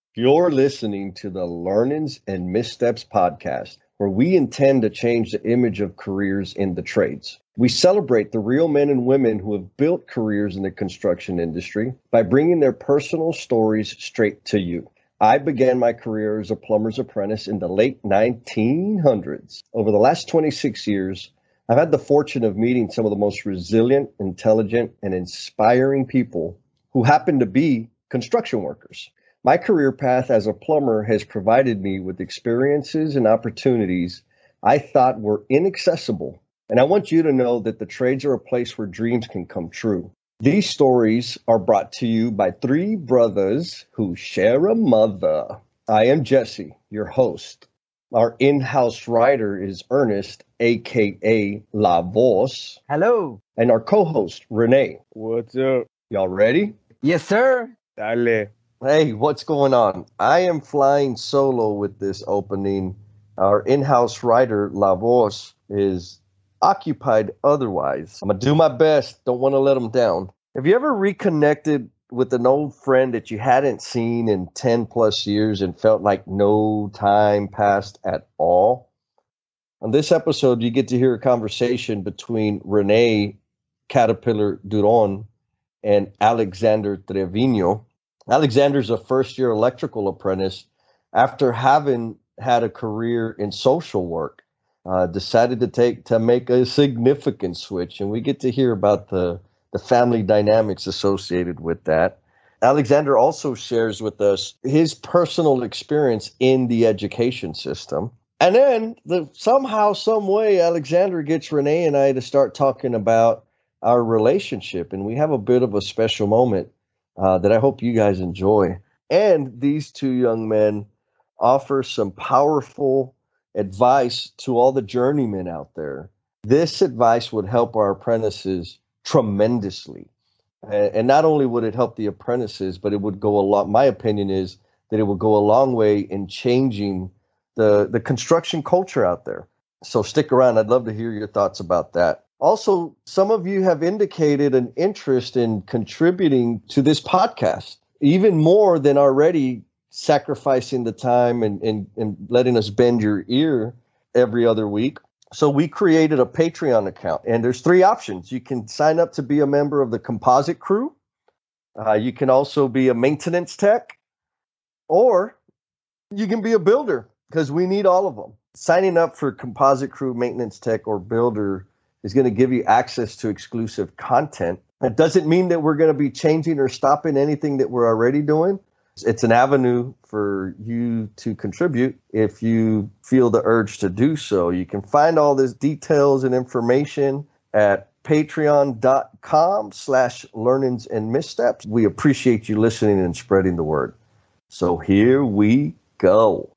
You're listening to the Learnings and Missteps podcast, where we intend to change the image of careers in the trades. We celebrate the real men and women who have built careers in the construction industry by bringing their personal stories straight to you. I began my career as a plumber's apprentice in the late 1900s. Over the last 26 years, I've had the fortune of meeting some of the most resilient, intelligent, and inspiring people who happen to be construction workers. My career path as a plumber has provided me with experiences and opportunities I thought were inaccessible. And I want you to know that the trades are a place where dreams can come true. These stories are brought to you by three brothers who share a mother. I am Jesse, your host. Our in-house writer is Ernest, aka La Voz. Hello. And our co-host, Renee. What's up? Y'all ready? Yes, sir. Dale. Hey, what's going on? I am flying solo with this opening. Our in-house writer, La Voz, is occupied otherwise. I'm going to do my best. Don't want to let him down. Have you ever reconnected with an old friend that you hadn't seen in 10 plus years and felt like no time passed at all? On this episode, you get to hear a conversation between Renee Caterpillar Duron and Alexander Trevino. Alexander's a first-year electrical apprentice after having had a career in social work. Decided to make a significant switch, and we get to hear about the family dynamics associated with that. Alexander also shares with us his personal experience in the education system. And then somehow, some way, Alexander gets Renee and I to start talking about our relationship, and we have a bit of a special moment that I hope you guys enjoy. And these two young men offer some powerful advice to all the journeymen out there. This advice would help our apprentices tremendously. And not only would it help the apprentices, but it would go a lot. My opinion is that it would go a long way in changing the construction culture out there. So stick around. I'd love to hear your thoughts about that. Also, some of you have indicated an interest in contributing to this podcast, even more than already sacrificing the time and letting us bend your ear every other week. So we created a Patreon account, and there's three options. You can sign up to be a member of the composite crew. You can also be a maintenance tech, or you can be a builder, because we need all of them. Signing up for composite crew, maintenance tech, or builder is going to give you access to exclusive content. It doesn't mean that we're going to be changing or stopping anything that we're already doing. It's an avenue for you to contribute if you feel the urge to do so. You can find all these details and information at patreon.com/learnings and missteps. We appreciate you listening and spreading the word. So here we go.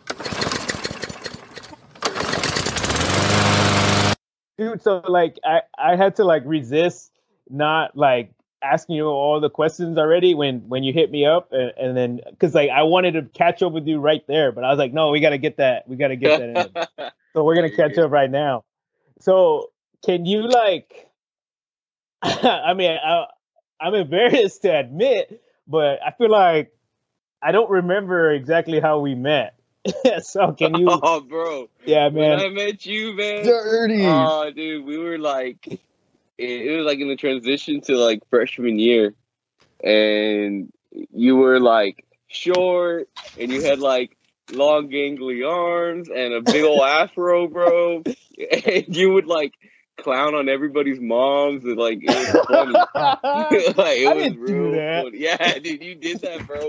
Dude, so like I had to like resist not like asking you all the questions already when you hit me up, and then because like I wanted to catch up with you right there, but I was like, no, we got to get that in. So we're gonna catch up right now. So can you like I mean I'm embarrassed to admit, but I feel like I don't remember exactly how we met. So can you? Oh, bro. Yeah, man. When I met you, man. Dirty. Oh, dude, we were like, it was like in the transition to like freshman year, and you were like short, and you had like long gangly arms and a big old afro, bro. And you would like clown on everybody's moms, and like it was funny. Like it was real funny. Yeah, dude, you did that, bro.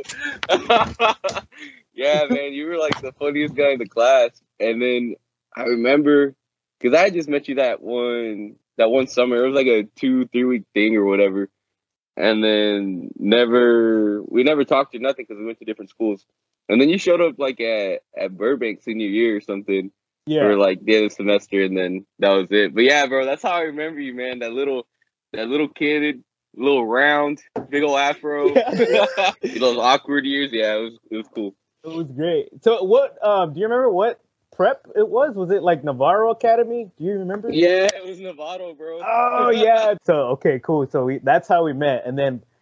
Yeah, man, you were like the funniest guy in the class. And then I remember, because I had just met you that one summer. It was like a 2-3 week thing or whatever. And then we never talked or nothing because we went to different schools. And then you showed up like at Burbank senior year or something. Yeah. For like the end of the semester, and then that was it. But yeah, bro, that's how I remember you, man. That little kid, little round, big old afro. Those awkward years. Yeah, it was cool. It was great. So what do you remember what prep it was? Was it like Navarro Academy? Do you remember? Yeah, it was Novato, bro. Oh yeah. So okay, cool. So that's how we met. And then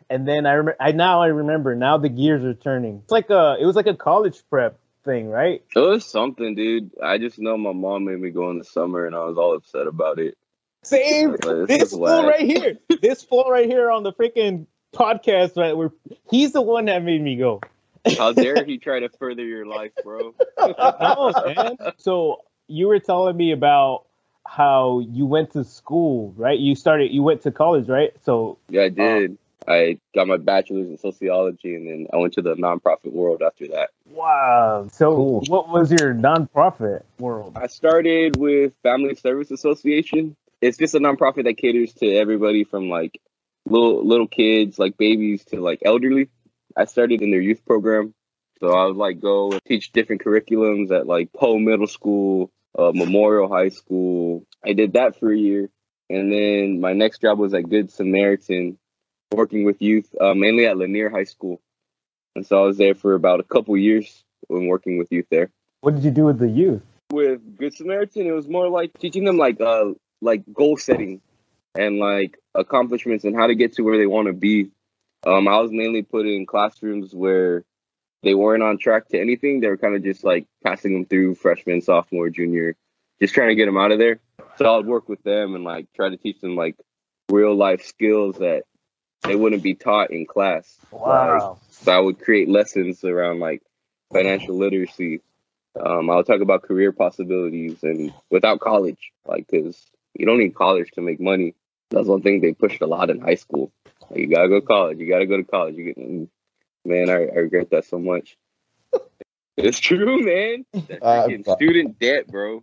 And then I remember. Now the gears are turning. It was like a college prep thing, right? It was something, dude. I just know my mom made me go in the summer, and I was all upset about it. Same. Like, This fool right here. This fool right here on the freaking podcast, right? Where he's the one that made me go. How dare he try to further your life, bro? No, man. So you were telling me about how you went to school, right? You went to college, right? So Yeah, I did. I got my bachelor's in sociology, and then I went to the nonprofit world after that. wow. So Cool. what was your nonprofit world? I started with Family Service Association. It's just a nonprofit that caters to everybody from like little kids, like babies, to like elderly. I started in their youth program, so I would like go and teach different curriculums at like Poe Middle School, Memorial High School. I did that for a year, and then my next job was at Good Samaritan, working with youth, mainly at Lanier High School. And so I was there for about a couple years when working with youth there. What did you do with the youth? With Good Samaritan, it was more like teaching them like goal setting and like accomplishments and how to get to where they want to be. I was mainly put in classrooms where they weren't on track to anything. They were kind of just like passing them through freshman, sophomore, junior, just trying to get them out of there. So I would work with them and like try to teach them like real life skills that they wouldn't be taught in class. Wow. So I would create lessons around like financial literacy. I would talk about career possibilities and without college, like, because you don't need college to make money. That's one thing they pushed a lot in high school. Like, you gotta go to college. You gotta go to college. Man, I regret that so much. It's true, man. That freaking student debt, bro.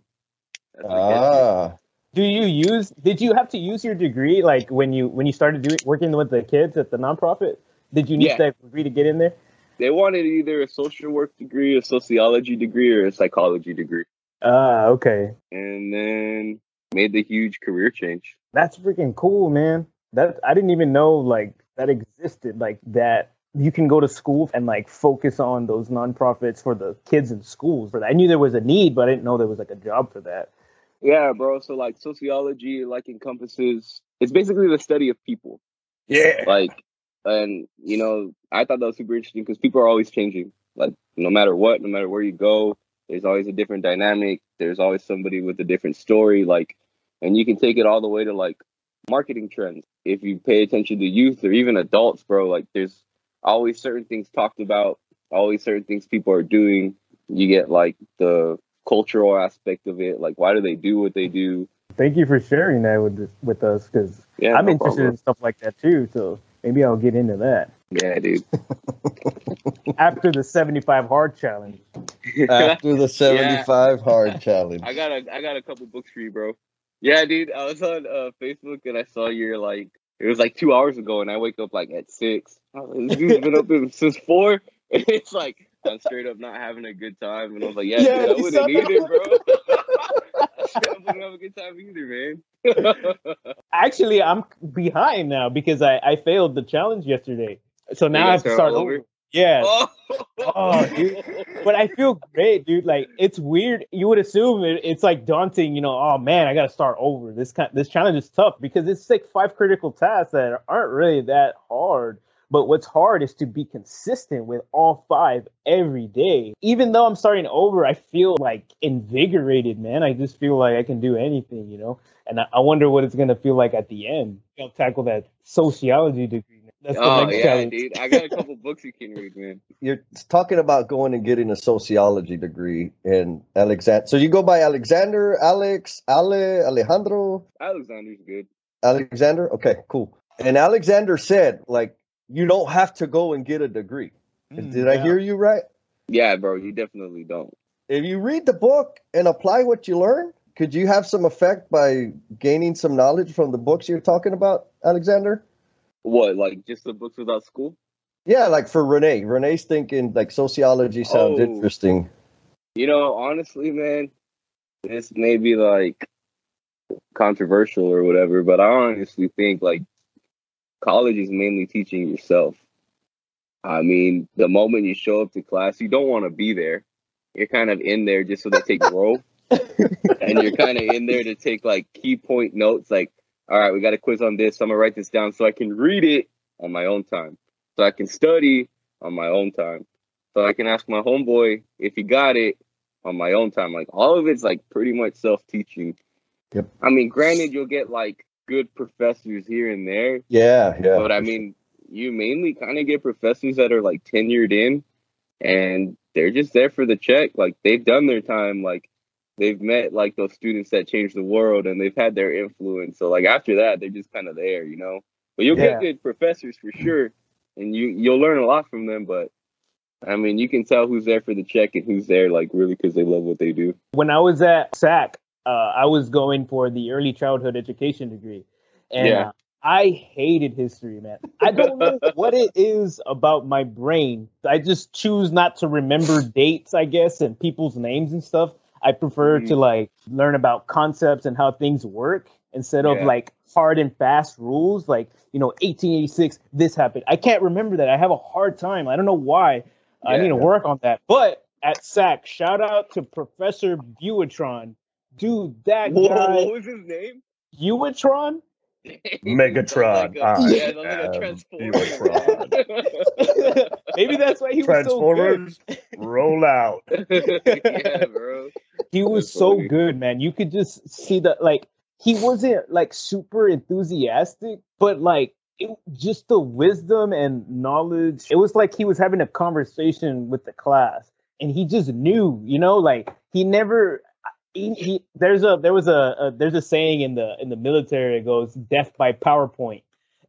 That's Did you have to use your degree like when you started working with the kids at the nonprofit? Did you need that degree to get in there? They wanted either a social work degree, a sociology degree, or a psychology degree. Okay. And then made the huge career change. That's freaking cool, man. I didn't even know like that existed, like that you can go to school and like focus on those nonprofits for the kids in schools. For that, I knew there was a need, but I didn't know there was like a job for that. Yeah, bro. So like sociology like encompasses, it's basically the study of people. Yeah. Like, and you know, I thought that was super interesting because people are always changing. Like, no matter what, no matter where you go, there's always a different dynamic. There's always somebody with a different story. Like, and you can take it all the way to like marketing trends. If you pay attention to youth or even adults, bro, like there's always certain things talked about, always certain things people are doing. You get like the cultural aspect of it. Like, why do they do what they do? Thank you for sharing that with us, because I'm interested in stuff like that too. So maybe I'll get into that. Yeah, dude. After the 75 hard challenge. After the 75 hard challenge. I got a couple books for you, bro. Yeah, dude. I was on Facebook and I saw your like, it was like 2 hours ago, and I wake up like at 6. This dude's been up since 4. And it's like I'm straight up not having a good time, and I was like, yeah dude, I wouldn't either, bro. I wouldn't have a good time either, man. Actually, I'm behind now because I failed the challenge yesterday, so now I have to start over. Yeah. Oh, dude. But I feel great, dude. Like, it's weird. You would assume it's like daunting, you know, oh man, I gotta start over. This challenge is tough because it's like 5 critical tasks that aren't really that hard. But what's hard is to be consistent with all 5 every day. Even though I'm starting over, I feel like invigorated, man. I just feel like I can do anything, you know? And I wonder what it's gonna feel like at the end. I'll tackle that sociology degree. That's the next challenge. Dude. I got a couple books you can read, man. You're talking about going and getting a sociology degree in Alexander. So you go by Alexander, Alejandro? Alexander's good. Alexander? Okay, cool. And Alexander said, like, you don't have to go and get a degree. Did I hear you right? Yeah, bro, you definitely don't. If you read the book and apply what you learn, could you have some effect by gaining some knowledge from the books you're talking about, Alexander? What, like just the books without school? Yeah, like for Renee. Renee's thinking like sociology sounds interesting. You know, honestly, man, this may be like controversial or whatever, but I honestly think like college is mainly teaching yourself. I mean, the moment you show up to class, you don't want to be there. You're kind of in there just so that they grow. And you're kind of in there to take like key point notes, like, all right, we got a quiz on this. So I'm going to write this down so I can read it on my own time. So I can study on my own time. So I can ask my homeboy if he got it on my own time. Like all of it's like pretty much self-teaching. Yep. I mean, granted, you'll get like good professors here and there. Yeah. But I mean, you mainly kind of get professors that are like tenured in, and they're just there for the check. Like they've done their time. Like they've met like those students that changed the world, and they've had their influence. So like after that, they're just kind of there, you know. But you'll get good professors for sure, and you'll learn a lot from them. But I mean, you can tell who's there for the check and who's there like really because they love what they do. When I was at SAC, I was going for the early childhood education degree, and I hated history, man. I don't know what it is about my brain. I just choose not to remember dates, I guess, and people's names and stuff. I prefer to like learn about concepts and how things work instead of like hard and fast rules. Like, 1886, this happened. I can't remember that. I have a hard time. I don't know why. I need to work on that. But at SAC, shout out to Professor Buatron. Dude, that guy. What was his name? Buatron? Megatron. Like a Transformer. Maybe that's why he was so good. Roll out. Yeah, bro. He was so good, man. You could just see that, like, he wasn't like super enthusiastic, but like just the wisdom and knowledge. It was like he was having a conversation with the class, and he just knew, like he never. There's a saying in the military. It goes death by PowerPoint,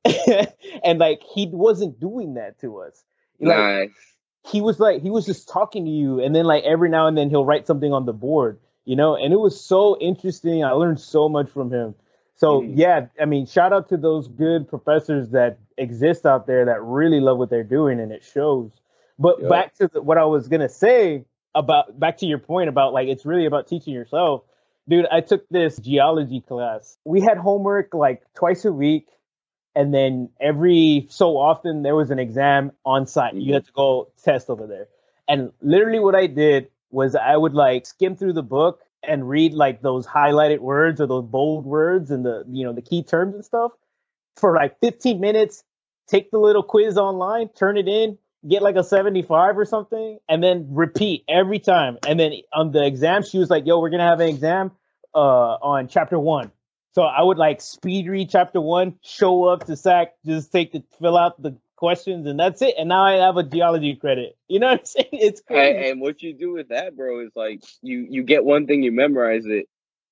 and like he wasn't doing that to us. Nice. He was just talking to you, and then like every now and then he'll write something on the board, and it was so interesting. I learned so much from him. So yeah, I mean, shout out to those good professors that exist out there that really love what they're doing, and it shows. But back to what I was gonna say. Back to your point about like it's really about teaching yourself, dude. I took this geology class. We had homework like twice a week, and then every so often there was an exam on site. You had to go test over there. And literally what I did was I would like skim through the book and read like those highlighted words or those bold words and the key terms and stuff for like 15 minutes. Take the little quiz online, turn it in, get like a 75 or something, and then repeat every time. And then on the exam, she was like, yo, we're going to have an exam on chapter 1. So I would like speed read chapter 1, show up to SAC, just fill out the questions, and that's it. And now I have a geology credit. You know what I'm saying? It's crazy. And what you do with that, bro, is like you get one thing, you memorize it,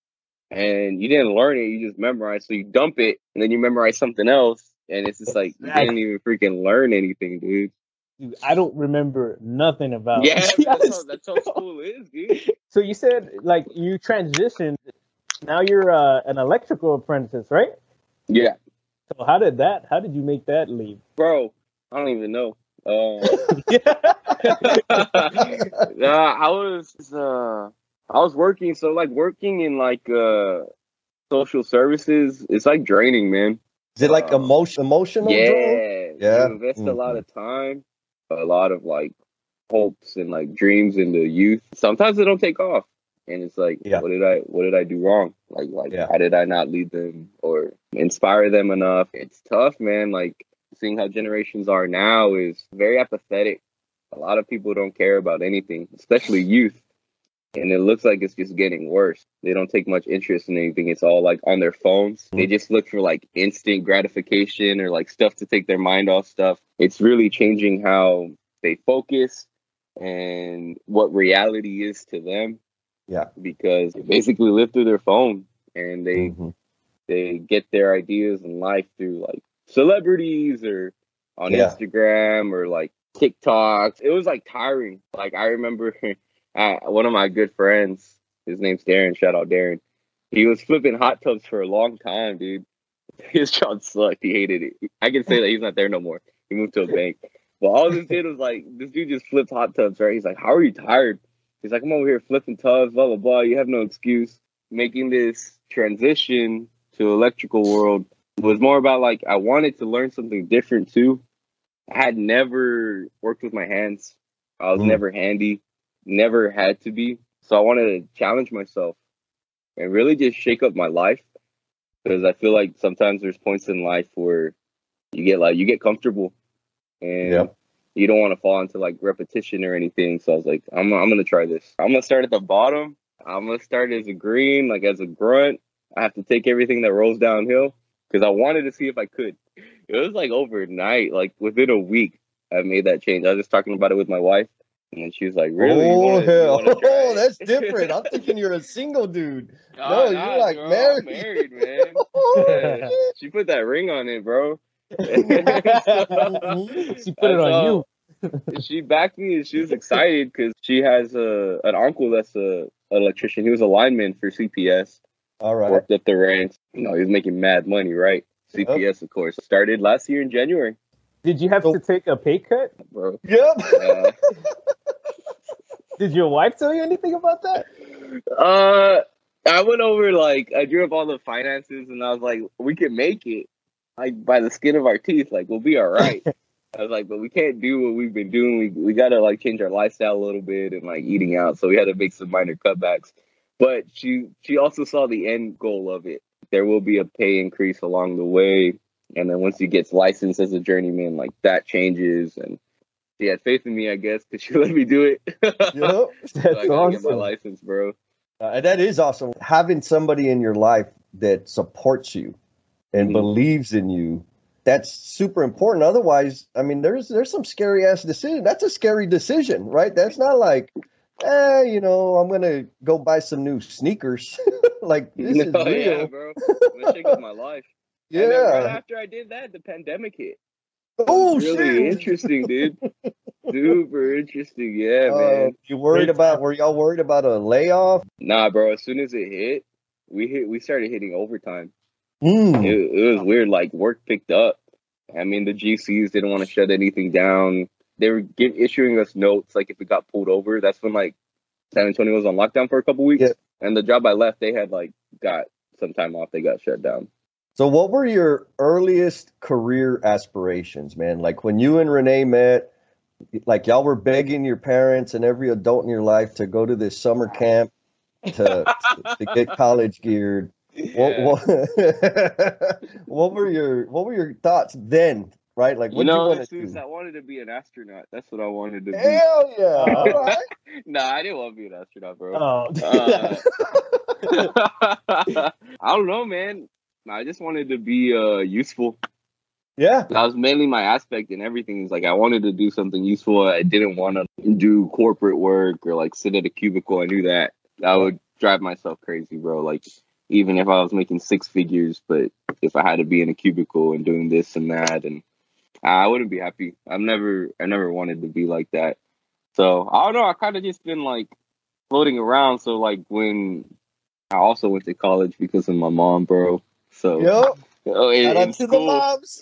and you didn't learn it, you just memorize. So you dump it, and then you memorize something else, and it's just like you didn't even freaking learn anything, dude. Dude, I don't remember nothing about it. Yeah, that's how school is, dude. So you said like you transitioned. Now you're an electrical apprentice, right? Yeah. So how did you make that leap? Bro, I don't even know. I was working. So like working in like social services, it's like draining, man. Is it like emotional? Yeah. You invest a lot of time. A lot of like hopes and like dreams in the youth. Sometimes they don't take off, and it's like, what did I do wrong? Like how did I not lead them or inspire them enough? It's tough, man. Like seeing how generations are now is very apathetic. A lot of people don't care about anything, especially youth, and it looks like it's just getting worse. They don't take much interest in anything. It's all like on their phones. They just look for like instant gratification or like stuff to take their mind off stuff. It's really changing how they focus and what reality is to them. Yeah. Because they basically live through their phone, and they get their ideas in life through like celebrities or on Instagram or like TikToks. It was like tiring. Like I remember one of my good friends, his name's Darren, shout out Darren. He was flipping hot tubs for a long time, dude. His job sucked. He hated it. I can say that he's not there no more. He moved to a bank. But all this did was like, this dude just flipped hot tubs, right? He's like, how are you tired? He's like, I'm over here flipping tubs, blah, blah, blah. You have no excuse. Making this transition to electrical world was more about like, I wanted to learn something different too. I had never worked with my hands. I was never handy, never had to be. So I wanted to challenge myself and really just shake up my life. Because I feel like sometimes there's points in life where you get comfortable, and Yep. you don't want to fall into like repetition or anything. So I was like, I'm gonna try this. I'm gonna start at the bottom. I'm gonna start as a green, like as a grunt. I have to take everything that rolls downhill because I wanted to see if I could. It was like overnight, like within a week, I made that change. I was just talking about it with my wife, and she was like, "Really? Oh, hell. You wanna try Oh, it?" that's different. I'm thinking you're a single dude. Nah, No, you're like bro, married. I'm married, man. Oh, Yeah. She put that ring on it, bro. Mhm. She put it on you. She backed me, and she was excited because she has an uncle that's an electrician. He was a lineman for CPS. All right. Worked up the ranks. You know, he was making mad money, right? Yep. CPS, of course, started last year in January, Did you have to take a pay cut? bro. Yep. Uh, Did your wife tell you anything about that? I went over like I drew up all the finances, and I was like, we can make it, like by the skin of our teeth. Like we'll be all right. I was like, but we can't do what we've been doing. We gotta like change our lifestyle a little bit and like eating out. So we had to make some minor cutbacks. But she also saw the end goal of it. There will be a pay increase along the way, and then once he gets licensed as a journeyman, like that changes. And she had faith in me, I guess, because she let me do it. Yep. So That's I gotta get my awesome. license, bro. And that is awesome. Having somebody in your life that supports you and Mhm. believes in you, that's super important. Otherwise, I mean, there's some scary ass decision. That's a scary decision, right? That's not like, I'm gonna go buy some new sneakers. Like this is real. Yeah, bro. I'm gonna shake up my life. And then right Yeah. after I did that, the pandemic hit. Oh Really shit. interesting, dude. Super interesting. Yeah, man. You worried about? Were y'all worried about a layoff? Nah, bro. As soon as it hit, we started hitting overtime. Mm. It was weird. Like work picked up. I mean, the GCs didn't want to shut anything down. They were issuing us notes like if it got pulled over. That's when like San Antonio was on lockdown for a couple weeks. Yeah. And the job I left, they had like got some time off. They got shut down. So, what were your earliest career aspirations, man? Like when you and Renee met, like y'all were begging your parents and every adult in your life to go to this summer camp to get college geared. What were your thoughts then? Right, like what You you know, want as to soon as do? I wanted to be an astronaut. That's what I wanted to be. Hell yeah! All right. Nah, I didn't want to be an astronaut, bro. Oh. I don't know, man. I just wanted to be useful. Yeah. That was mainly my aspect in everything. Is like I wanted to do something useful. I didn't want to do corporate work or like sit at a cubicle. I knew that would drive myself crazy, bro. Like even if I was making six figures, but if I had to be in a cubicle and doing this and that, and I wouldn't be happy. I never wanted to be like that. So I don't know. I kind of just been like floating around. So like when I also went to college because of my mom, bro. So Yep. in Shout out to the school, moms.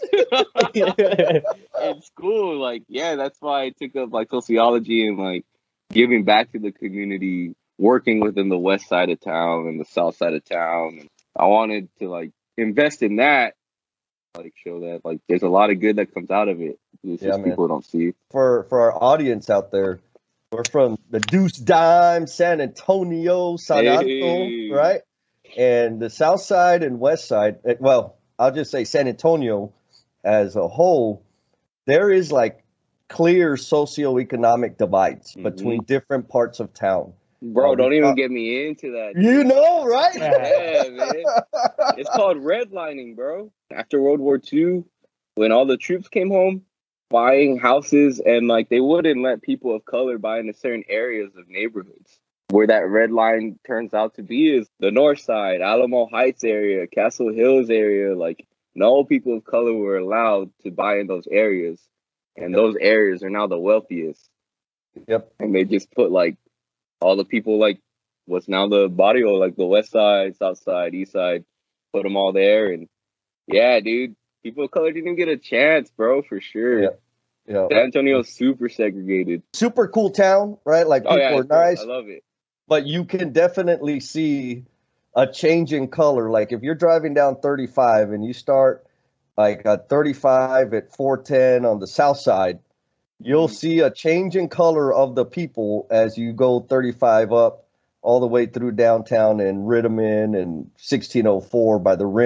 in school, like yeah, that's why I took up like sociology and like giving back to the community, working within the west side of town and the south side of town. And I wanted to like invest in that, like show that like there's a lot of good that comes out of it. It's Yeah, just man. people don't see. For our audience out there, we're from the Deuce Dime, San Antonio, San Anto, Hey. right? And the south side and west side, well, I'll just say San Antonio as a whole, there is like clear socioeconomic divides Mhm. between different parts of town. Bro, don't even get me into that. You know, right? Yeah, man. It's called redlining, bro. After World War II, when all the troops came home, buying houses and like they wouldn't let people of color buy into certain areas of neighborhoods. Where that red line turns out to be is the north side, Alamo Heights area, Castle Hills area. Like no people of color were allowed to buy in those areas. And those areas are now the wealthiest. Yep. And they just put like all the people like what's now the barrio, like the west side, south side, east side, put them all there. And yeah, dude, people of color didn't get a chance, bro, for sure. Yeah. Yeah. San Antonio's super segregated. Super cool town, right? Like people are it's cool. nice, I love it. but you can definitely see a change in color. Like if you're driving down 35 and you start like at 35 at 410 on the south side, you'll see a change in color of the people as you go 35 up all the way through downtown and Ritterman and 1604 by the rim.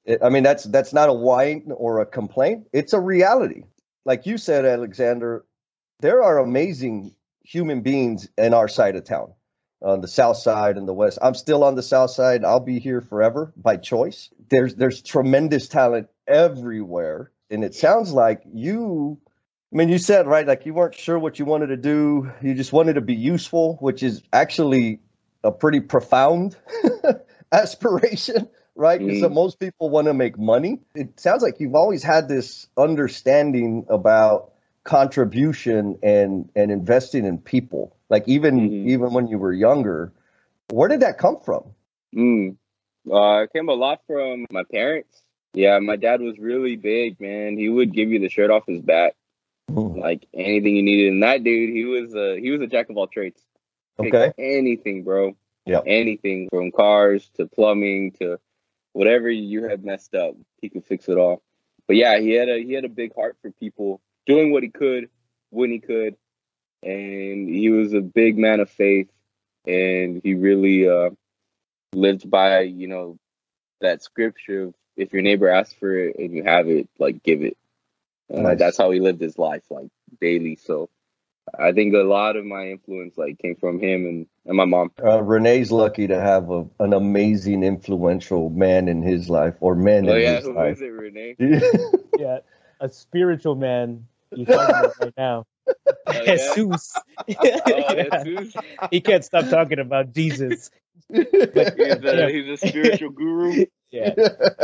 I mean, that's not a whine or a complaint. It's a reality. Like you said, Alexander, there are amazing human beings in our side of town, on the south side and the west. I'm still on the south side. I'll be here forever by choice. There's tremendous talent everywhere. And it sounds like you, I mean, you said, right, like you weren't sure what you wanted to do. You just wanted to be useful, which is actually a pretty profound aspiration, right? Because most people want to make money. It sounds like you've always had this understanding about contribution and investing in people. Like even when you were younger, where did that come from? It came a lot from my parents. Yeah, my dad was really big, man. He would give you the shirt off his back, like anything you needed. And that dude, he was a jack of all trades. Okay, anything, bro. Yeah, anything from cars to plumbing to whatever you had messed up, he could fix it all. But yeah, he had a big heart for people, doing what he could when he could, and he was a big man of faith, and he really lived by, you know, that scripture of, if your neighbor asks for it and you have it, like, give it. Nice. That's how he lived his life, like, daily. So I think a lot of my influence, like, came from him and my mom. Renee's lucky to have an amazing, influential man in his life, or men in his life. Who is it, Renee? Yeah, a spiritual man you're talking about right now. Jesus. Jesus. He can't stop talking about Jesus. He's a spiritual guru. Yeah.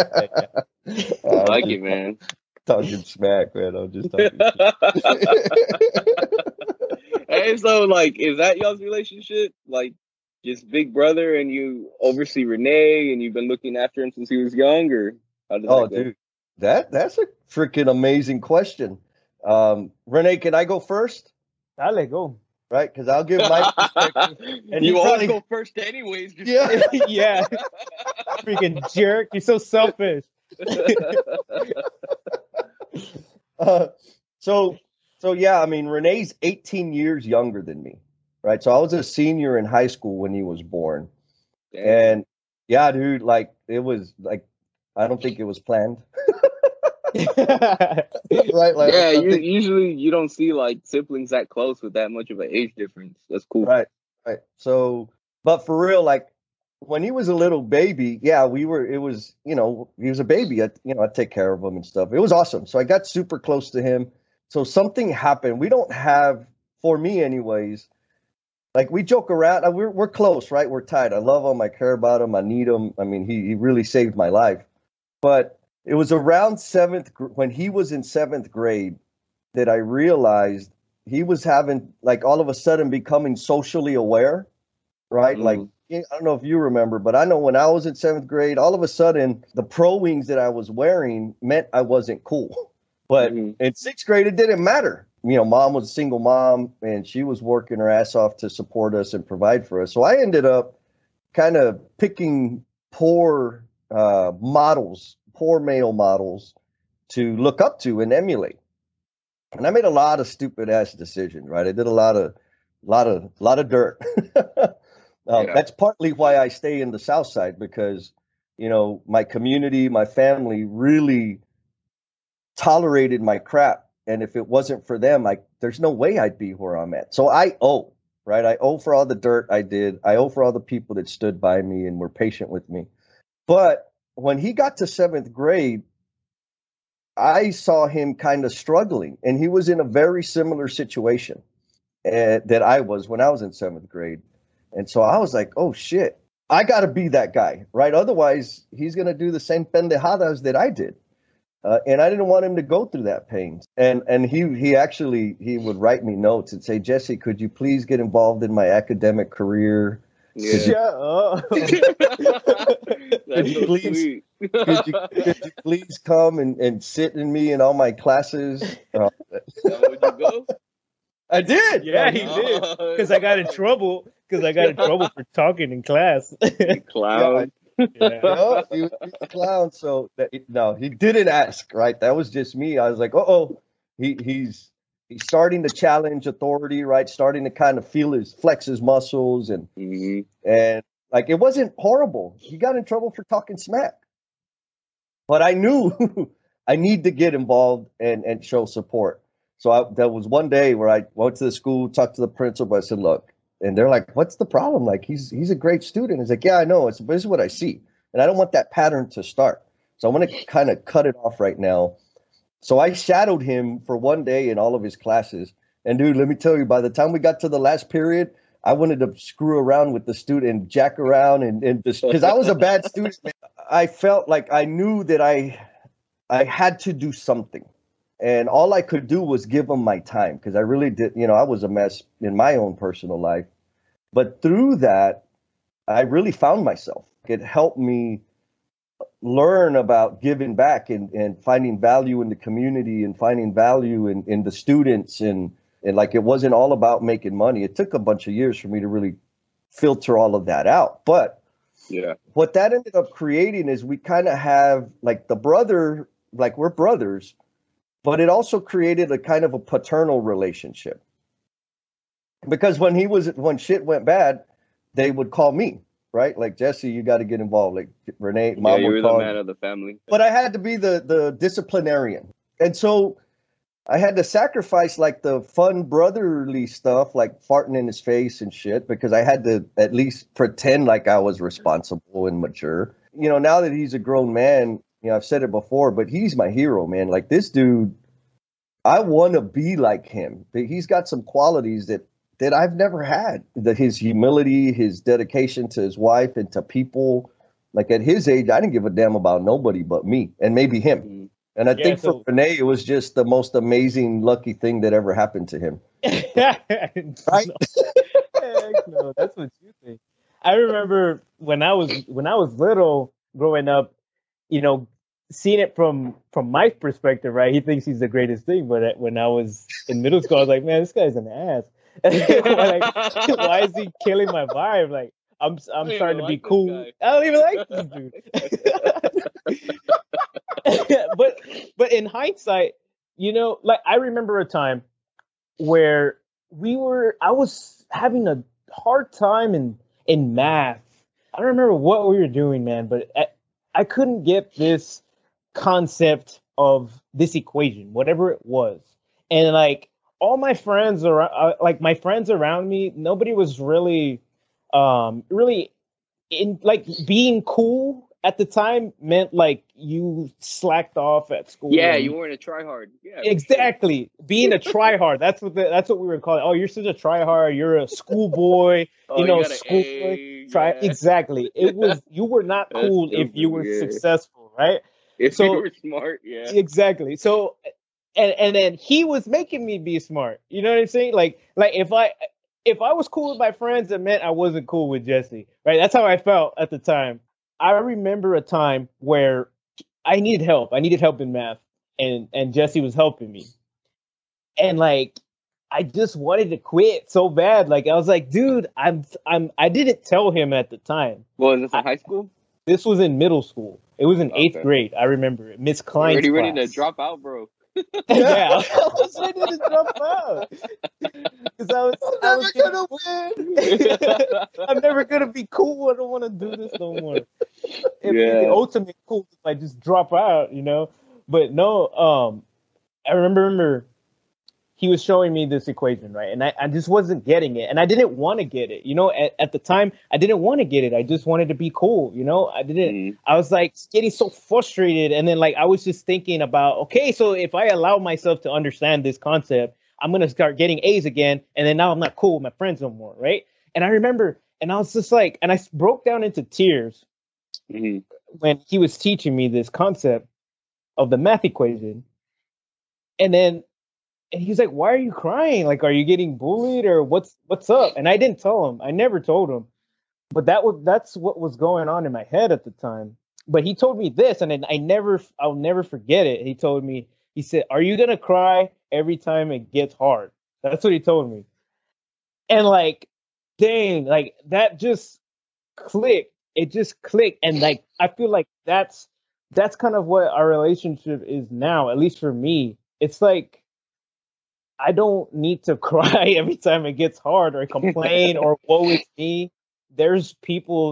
I like it, man. Talking smack, man. I'm just talking Hey, so, like, is that y'all's relationship? Like, just big brother and you oversee Renee and you've been looking after him since he was young, or how does that go? Dude, that's a freaking amazing question. Renee, can I go first? Dale, go. Right, because I'll give my perspective. And you always go first anyways. Yeah. Yeah. Freaking jerk. You're so selfish. So yeah, I mean, Renee's 18 years younger than me, right? So I was a senior in high school when he was born. Damn. And yeah, dude, like, it was like, I don't think it was planned. Right? Like, yeah, usually you don't see, like, siblings that close with that much of an age difference. That's cool. Right. So, but for real, like, when he was a little baby, yeah, he was a baby. I'd take care of him and stuff. It was awesome. So I got super close to him. So something happened. We don't have, for me anyways, like, we joke around. We're close, right? We're tight. I love him. I care about him. I need him. I mean, he really saved my life. But it was around when he was in 7th grade that I realized he was having, like, all of a sudden becoming socially aware, right? Like, I don't know if you remember, but I know when I was in 7th grade, all of a sudden the pro wings that I was wearing meant I wasn't cool. But in 6th grade, it didn't matter. You know, mom was a single mom and she was working her ass off to support us and provide for us. So I ended up kind of picking poor male models to look up to and emulate. And I made a lot of stupid ass decisions, right? I did a lot of dirt. That's partly why I stay in the South Side, because, you know, my community, my family really tolerated my crap. And if it wasn't for them, there's no way I'd be where I'm at. So I owe, right? I owe for all the dirt I did. I owe for all the people that stood by me and were patient with me. But when he got to 7th grade, I saw him kind of struggling, and he was in a very similar situation that I was when I was in 7th grade. And so I was like, oh shit, I got to be that guy, right? Otherwise he's going to do the same pendejadas that I did. And I didn't want him to go through that pain. And he would write me notes and say, Jesse, could you please get involved in my academic career? Yeah. Shut up. Could you please come and sit in me in all my classes? Would you go? I did. Yeah, he did. Because I got in trouble. For talking in class. Clown. Yeah. No, he was a clown. So he didn't ask. Right, that was just me. I was like, he's starting to challenge authority. Right, starting to kind of flex his muscles, and like, it wasn't horrible. He got in trouble for talking smack. but I knew I need to get involved and show support. So there was one day where I went to the school, talked to the principal. I said, "Look," and they're like, "What's the problem? Like he's a great student." He's like, "Yeah, I know. This is what I see, and I don't want that pattern to start. So I want to kind of cut it off right now." So I shadowed him for one day in all of his classes. And dude, let me tell you, by the time we got to the last period, I wanted to screw around with the student and jack around and just because I was a bad student. Man. I felt like I knew that I had to do something. And all I could do was give him my time because I really did, I was a mess in my own personal life. But through that, I really found myself. It helped me learn about giving back and finding value in the community and finding value in the students and like it wasn't all about making money. It took a bunch of years for me to really filter all of that out. But yeah, what that ended up creating is we kind of have like the brother, like we're brothers, but it also created a kind of a paternal relationship. Because when shit went bad, they would call me. Right? Like, Jesse, you got to get involved. Like, Renee, Mom you would were call the man of the family. But I had to be the disciplinarian. And so I had to sacrifice, like, the fun brotherly stuff, like farting in his face and shit, because I had to at least pretend like I was responsible and mature. Now that he's a grown man, I've said it before, but he's my hero, man. Like, this dude, I want to be like him. He's got some qualities that I've never had. His humility, his dedication to his wife and to people. Like at his age, I didn't give a damn about nobody but me and maybe him. Mm-hmm. And I think for Renee, it was just the most amazing, lucky thing that ever happened to him. Right? No, that's what you think. I remember when I was little, growing up, seeing it from my perspective, right? He thinks he's the greatest thing, but when I was in middle school, I was like, man, this guy's an ass. Like, why is he killing my vibe? Like, I'm starting to be cool. I don't even like this dude. but in hindsight, like I remember a time where I was having a hard time in math. I don't remember what we were doing, man, but I couldn't get this concept of this equation, whatever it was, and like. All my friends my friends around me, nobody was really in like being cool at the time meant like you slacked off at school. Yeah, you weren't a tryhard. Yeah, exactly. Sure. Being a tryhard. That's what we were calling. Oh, you're such a tryhard. You're a schoolboy. Schoolboy. Exactly. It was you were not cool if you were successful, right? If you were smart, yeah. Exactly. So. And then he was making me be smart. You know what I'm saying? Like if I was cool with my friends, it meant I wasn't cool with Jesse. Right? That's how I felt at the time. I remember a time where I needed help. I needed help in math, and Jesse was helping me. And like I just wanted to quit so bad. Like I was like, dude, I didn't tell him at the time. Well, is this in high school? This was in middle school. It was in 8th grade. I remember it. Miss Klein's already class. Ready to drop out, bro. Yeah, I was ready to drop out because I was gonna win. I'm never gonna be cool. I don't want to do this no more. It'd be the ultimate cool if I just drop out, But no, I remember he was showing me this equation, right? And I just wasn't getting it. And I didn't want to get it. At the time, I didn't want to get it. I just wanted to be cool, I didn't, I was like getting so frustrated. And then like, I was just thinking about, okay, so if I allow myself to understand this concept, I'm going to start getting A's again. And then now I'm not cool with my friends no more, right? And I remember, and I was just like, and I broke down into tears when he was teaching me this concept of the math equation. And he's like, why are you crying? Like, are you getting bullied or what's up? And I didn't tell him. I never told him. But that's what was going on in my head at the time. But he told me this, and then I'll never forget it. He said, are you going to cry every time it gets hard? That's what he told me. And like, dang, like that just clicked. It just clicked. And like, I feel like that's kind of what our relationship is now, at least for me. It's like, I don't need to cry every time it gets hard or complain or woe is me. There's people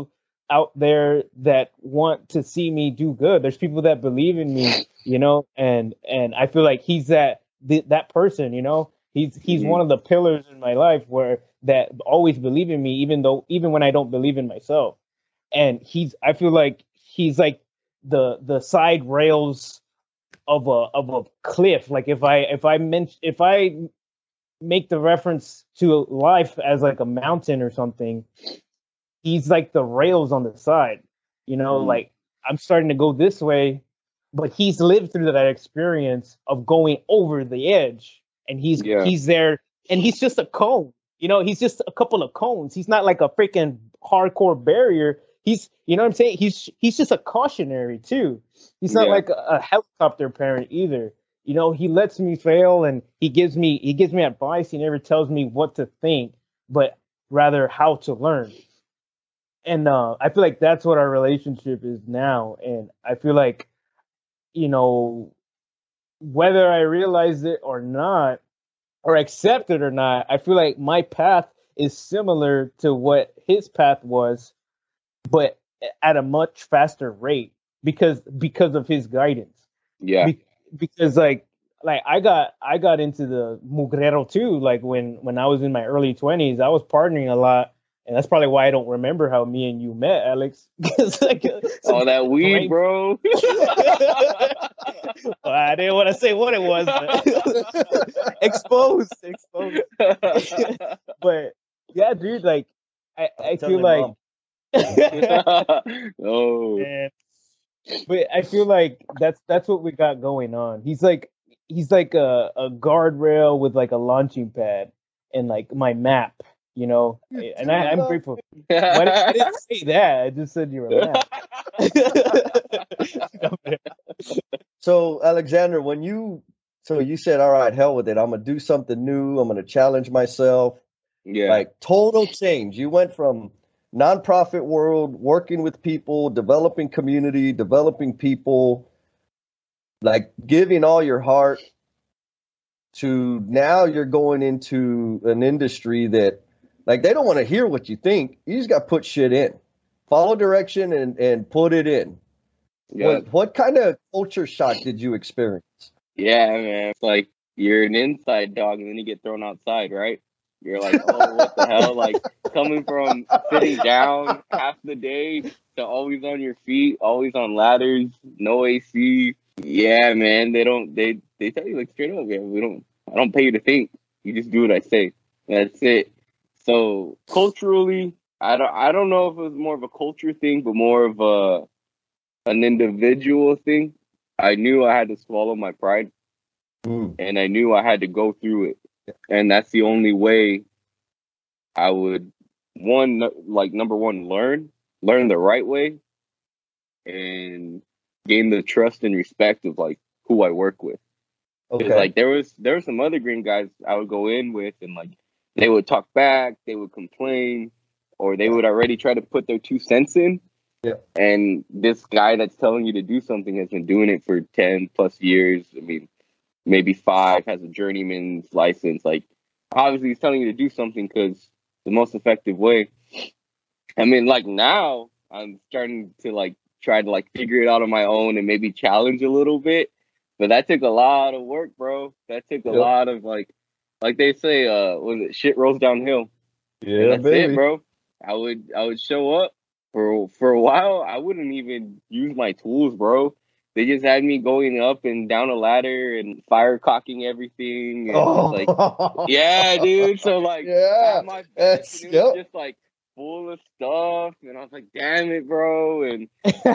out there that want to see me do good. There's people that believe in me, you know, and I feel like he's that person, you know. He's one of the pillars in my life where that always believe in me, even when I don't believe in myself. And I feel like he's like the side rails of a cliff. Like if I make the reference to life as like a mountain or something, he's like the rails on the side, you know. Like I'm starting to go this way, but he's lived through that experience of going over the edge, and he's there, and he's just a cone, you know. He's just a couple of cones. He's not like a freaking hardcore barrier. He's, you know what I'm saying, he's just a cautionary too. He's not like a helicopter parent either. You know, he lets me fail, and he gives me advice. He never tells me what to think, but rather how to learn. And I feel like that's what our relationship is now. And I feel like, you know, whether I realize it or not, or accept it or not, I feel like my path is similar to what his path was, but at a much faster rate because of his guidance. Yeah. Because like I got into the mugrero too. Like when I was in my early 20s, I was partying a lot. And that's probably why I don't remember how me and you met, Alex. Like, all that weed, bro. Well, I didn't want to say what it was, but exposed. But yeah, dude, like I feel like oh. Man. But I feel like that's what we got going on. He's like a guardrail with like a launching pad and like my map, you know. And I'm grateful. I didn't say that. I just said you're a map. So Alexander, so you said, all right, hell with it. I'm gonna do something new. I'm gonna challenge myself. Yeah. Like total change. You went from nonprofit world, working with people, developing community, developing people, like giving all your heart, to now you're going into an industry that, like, they don't want to hear what you think. You just got to put shit in, follow direction, and put it in. Yeah. What kind of culture shock did you experience? Yeah, man. It's like you're an inside dog and then you get thrown outside, right? You're like, oh, what the hell? Like coming from sitting down half the day to always on your feet, always on ladders, no AC. Yeah, man. They tell you like straight up, yeah, I don't pay you to think. You just do what I say. That's it. So culturally, I don't know if it was more of a culture thing, but more of an individual thing. I knew I had to swallow my pride, and I knew I had to go through it. And that's the only way I would, number one, learn the right way, and gain the trust and respect of like who I work with. Because like there were some other green guys I would go in with, and like they would talk back, they would complain, or they would already try to put their 2 cents in. Yeah. And this guy that's telling you to do something has been doing it for 10 plus years. I mean, maybe 5, has a journeyman's license. Like, obviously he's telling you to do something because the most effective way. I mean, like now I'm starting to like try to like figure it out on my own and maybe challenge a little bit. But that took a lot of work, bro. That took a lot of like they say, was it shit rolls downhill? Yeah, and that's baby. it, bro. I would show up for a while. I wouldn't even use my tools, bro. They just had me going up and down a ladder and fire cocking everything. And like, yeah, dude. So like, my bench, it was just like full of stuff, and I was like, damn it, bro. And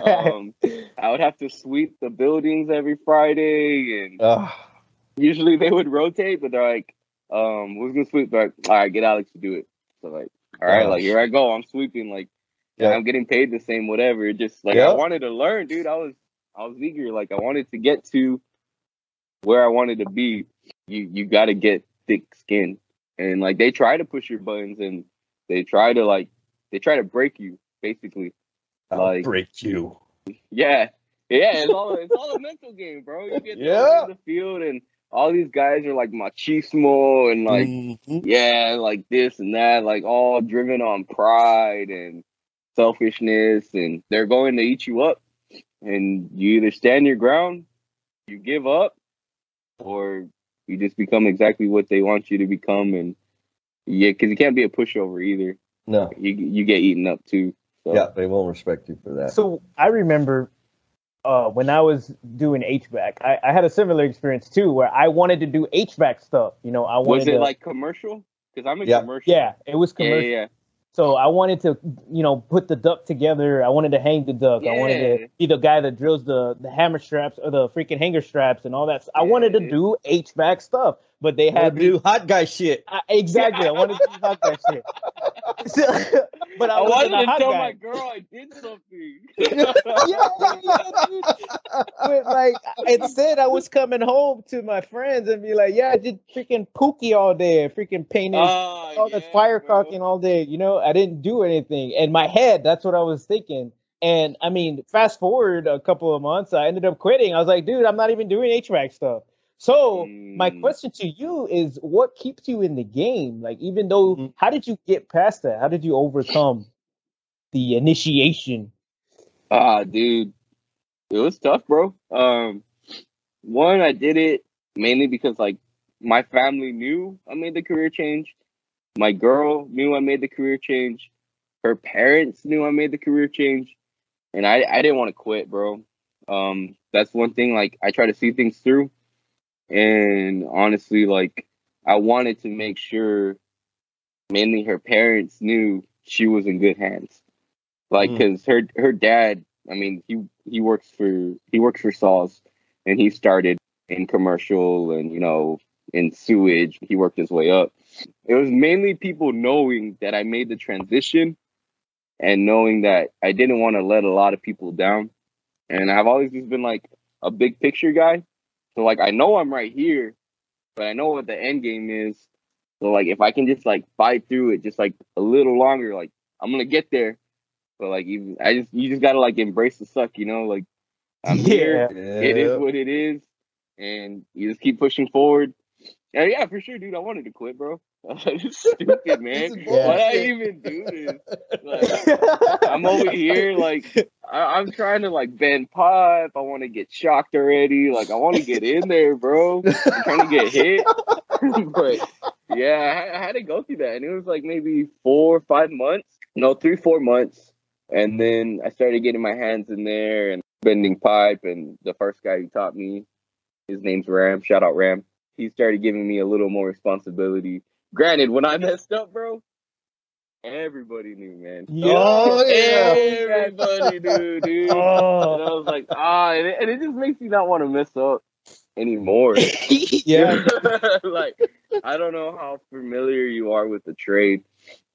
I would have to sweep the buildings every Friday, and usually they would rotate, but they're like, who's gonna sweep? They're like, all right, get Alex to do it. So like, all right, like here I go, I'm sweeping. Like, I'm getting paid the same, whatever. It just like I wanted to learn, dude. I was eager. Like I wanted to get to where I wanted to be. You got to get thick skin, and like they try to push your buttons, and they try to break you, basically. I'll break you. Yeah. It's all a mental game, bro. You get thrown in the field, and all these guys are like machismo and like like this and that, like all driven on pride, and selfishness, and they're going to eat you up. And you either stand your ground, you give up, or you just become exactly what they want you to become. And yeah, because you can't be a pushover either. No. You get eaten up too. So. Yeah, they won't respect you for that. So I remember when I was doing HVAC, I had a similar experience too, where I wanted to do HVAC stuff. You know, I wanted Was it to, like commercial? Because I'm in Yeah. commercial. yeah, it was commercial. Yeah. So I wanted to, you know, put the duct together. I wanted to hang the duct. I wanted Yeah. to be the guy that drills the hammer straps or the freaking hanger straps and all that. I wanted to Yeah. do HVAC stuff, but they Had had to do hot guy shit. exactly. I wanted to do hot guy shit. But I I wasn't wanted a to hot tell guy. my girl I did something. yeah, dude. But like instead, I was coming home to my friends and be like, "Yeah, I did freaking pookie all day, freaking painted all the fire caulking all day." You know, I didn't do anything. In my head, that's what I was thinking. And I mean, fast forward a couple of months, I ended up quitting. I was like, "Dude, I'm not even doing HVAC stuff." So my question to you is, what keeps you in the game? Like, even though, how did you get past that? How did you overcome the initiation? Dude, it was tough, bro. One, I did it mainly because like my family knew I made the career change. My girl knew I made the career change. Her parents knew I made the career change, and I didn't want to quit, bro. That's one thing. Like I try to see things through, and honestly, like I wanted to make sure mainly her parents knew she was in good hands. Like, because her dad, I mean, he works for Saws, and he started in commercial and in sewage. He worked his way up. It was mainly people knowing that I made the transition, and knowing that I didn't want to let a lot of people down. And I've always just been like a big picture guy. So like I know I'm right here, but I know what the end game is. So like if I can just like fight through it just like a little longer, like I'm gonna get there. But like you just gotta like embrace the suck, Like I'm here. It is what it is, and you just keep pushing forward. And yeah, for sure, dude. I wanted to quit, bro. It's stupid, man. Why I even do this? Like, I'm over here, like I'm trying to like bend pipe. I want to get shocked already. Like I want to get in there, bro. I'm trying to get hit. But yeah, I had to go through that, and it was like maybe 4 or 5 months. No, 3, 4 months. And then I started getting my hands in there and bending pipe. And the first guy who taught me, his name's Ram. Shout out Ram. He started giving me a little more responsibility. Granted, when I messed up, bro, everybody knew, man. Oh, yeah. Everybody knew, dude. Oh. And I was like, and it just makes me not want to mess up anymore. Yeah. Like, I don't know how familiar you are with the trade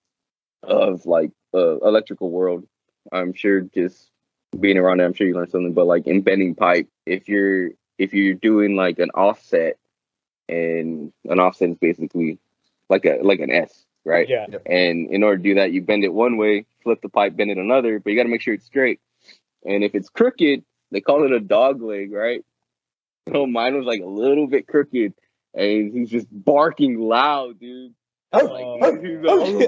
of like electrical world. I'm sure just being around it, I'm sure you learned something. But like in bending pipe, if you're doing like an offset, and an offset is basically like an S, right? Yeah. And in order to do that, you bend it one way, flip the pipe, bend it another, but you got to make sure it's straight. And if it's crooked, they call it a dog leg, right? So mine was like a little bit crooked, and he's just barking loud, dude. And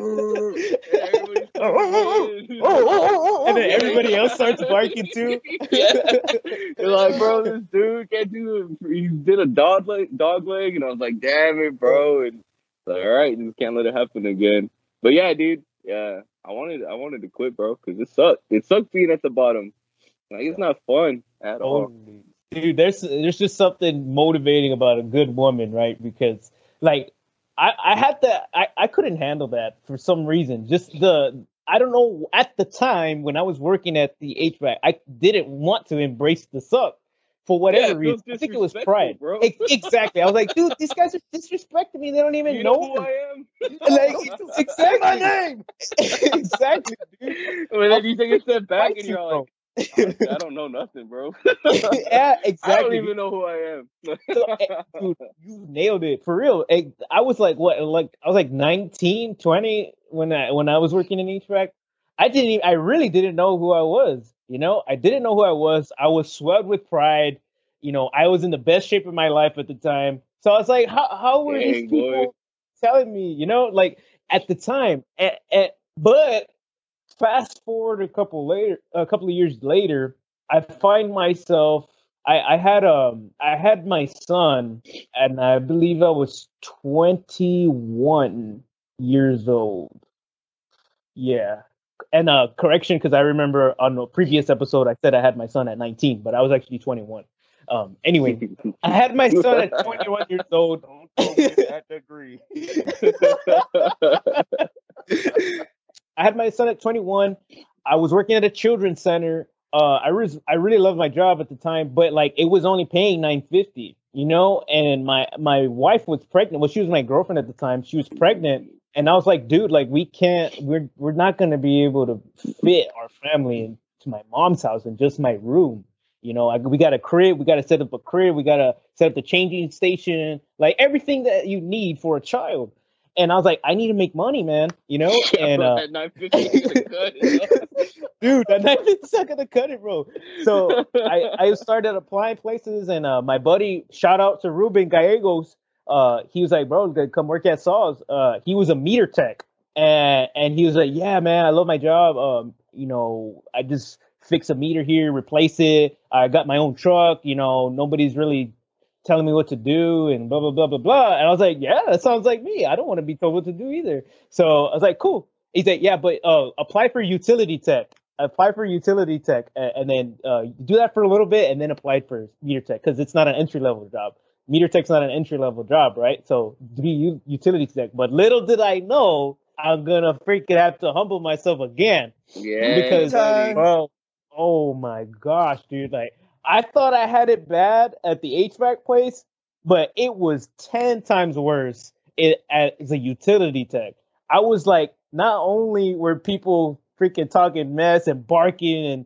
then everybody else starts barking too. They're like, bro, this dude can't do it. He did a dog leg, and I was like, damn it, bro. And like, all right, just can't let it happen again. But yeah, dude, yeah, I wanted to quit, bro, because it sucked. It sucked being at the bottom. Like it's not fun at all. Dude, there's just something motivating about a good woman, right? Because like I couldn't handle that for some reason. I don't know, at the time when I was working at the HVAC, I didn't want to embrace the suck for whatever reason. I think it was pride. Bro. Exactly. I was like, dude, these guys are disrespecting me. They don't even know who I am. Like, exactly. My name. Exactly, dude. Well, then you take a step back and you're like, I don't know nothing, bro. Yeah, exactly. I don't even know who I am. Dude, you nailed it for real. I was like, what? Like I was like 19, 20 when I was working in HVAC. I really didn't know who I was. I didn't know who I was. I was swelled with pride. I was in the best shape of my life at the time. So I was like, how were these people telling me? Like at the time, but fast forward a couple of years later, I find myself. I had my son, and I believe I was 21 years old. Yeah. And correction, because I remember on the previous episode I said I had my son at 19, but I was actually 21. Anyway, I had my son at 21 years old. Don't tell me that degree. I had my son at 21. I was working at a children's center. I really loved my job at the time, but like it was only paying $9.50, you know. And my wife was pregnant. Well, she was my girlfriend at the time. She was pregnant, and I was like, dude, like we're not gonna be able to fit our family into my mom's house in just my room. You know, we got a crib. We got to set up a crib. We got to set up the changing station, like everything that you need for a child. And I was like, I need to make money, man. You know, and at 950, dude, that knife is not gonna cut it, bro. So I started applying places, and my buddy, shout out to Ruben Gallegos. He was like, bro, come work at Saws. He was a meter tech, and he was like, yeah, man, I love my job. You know, I just fix a meter here, replace it. I got my own truck. You know, nobody's really telling me what to do, and blah blah blah blah blah. And I was like, yeah, that sounds like me. I don't want to be told what to do either. So I was like, cool. He said, yeah, but apply for utility tech. Apply for utility tech, and then do that for a little bit, and then apply for meter tech, because it's not an entry level job. Meter tech's not an entry level job, right? So be utility tech. But little did I know, I'm gonna freaking have to humble myself again. Yeah, Because buddy. bro, oh my gosh, dude, like I thought I had it bad at the HVAC place, but it was 10 times worse as a utility tech. I was like, not only were people freaking talking mess and barking and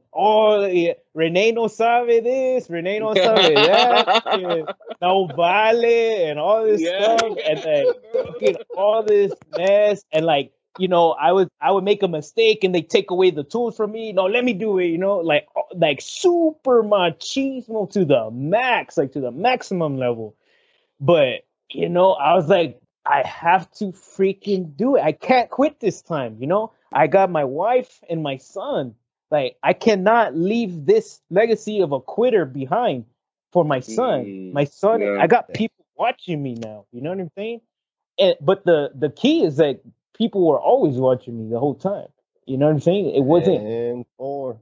Renee no sabe this, Renee no sabe that, and no vale and all this stuff, and like fucking all this mess, and like, you know, I would make a mistake and they take away the tools from me. No, let me do it, you know, like super machismo to the max, like to the maximum level. But you know, I was like, I have to freaking do it. I can't quit this time, you know? I got my wife and my son. Like, I cannot leave this legacy of a quitter behind for my son. My son, Yeah. I got people watching me now. You know what I'm saying? But the key is that people were always watching me the whole time. You know what I'm saying? It wasn't. And four.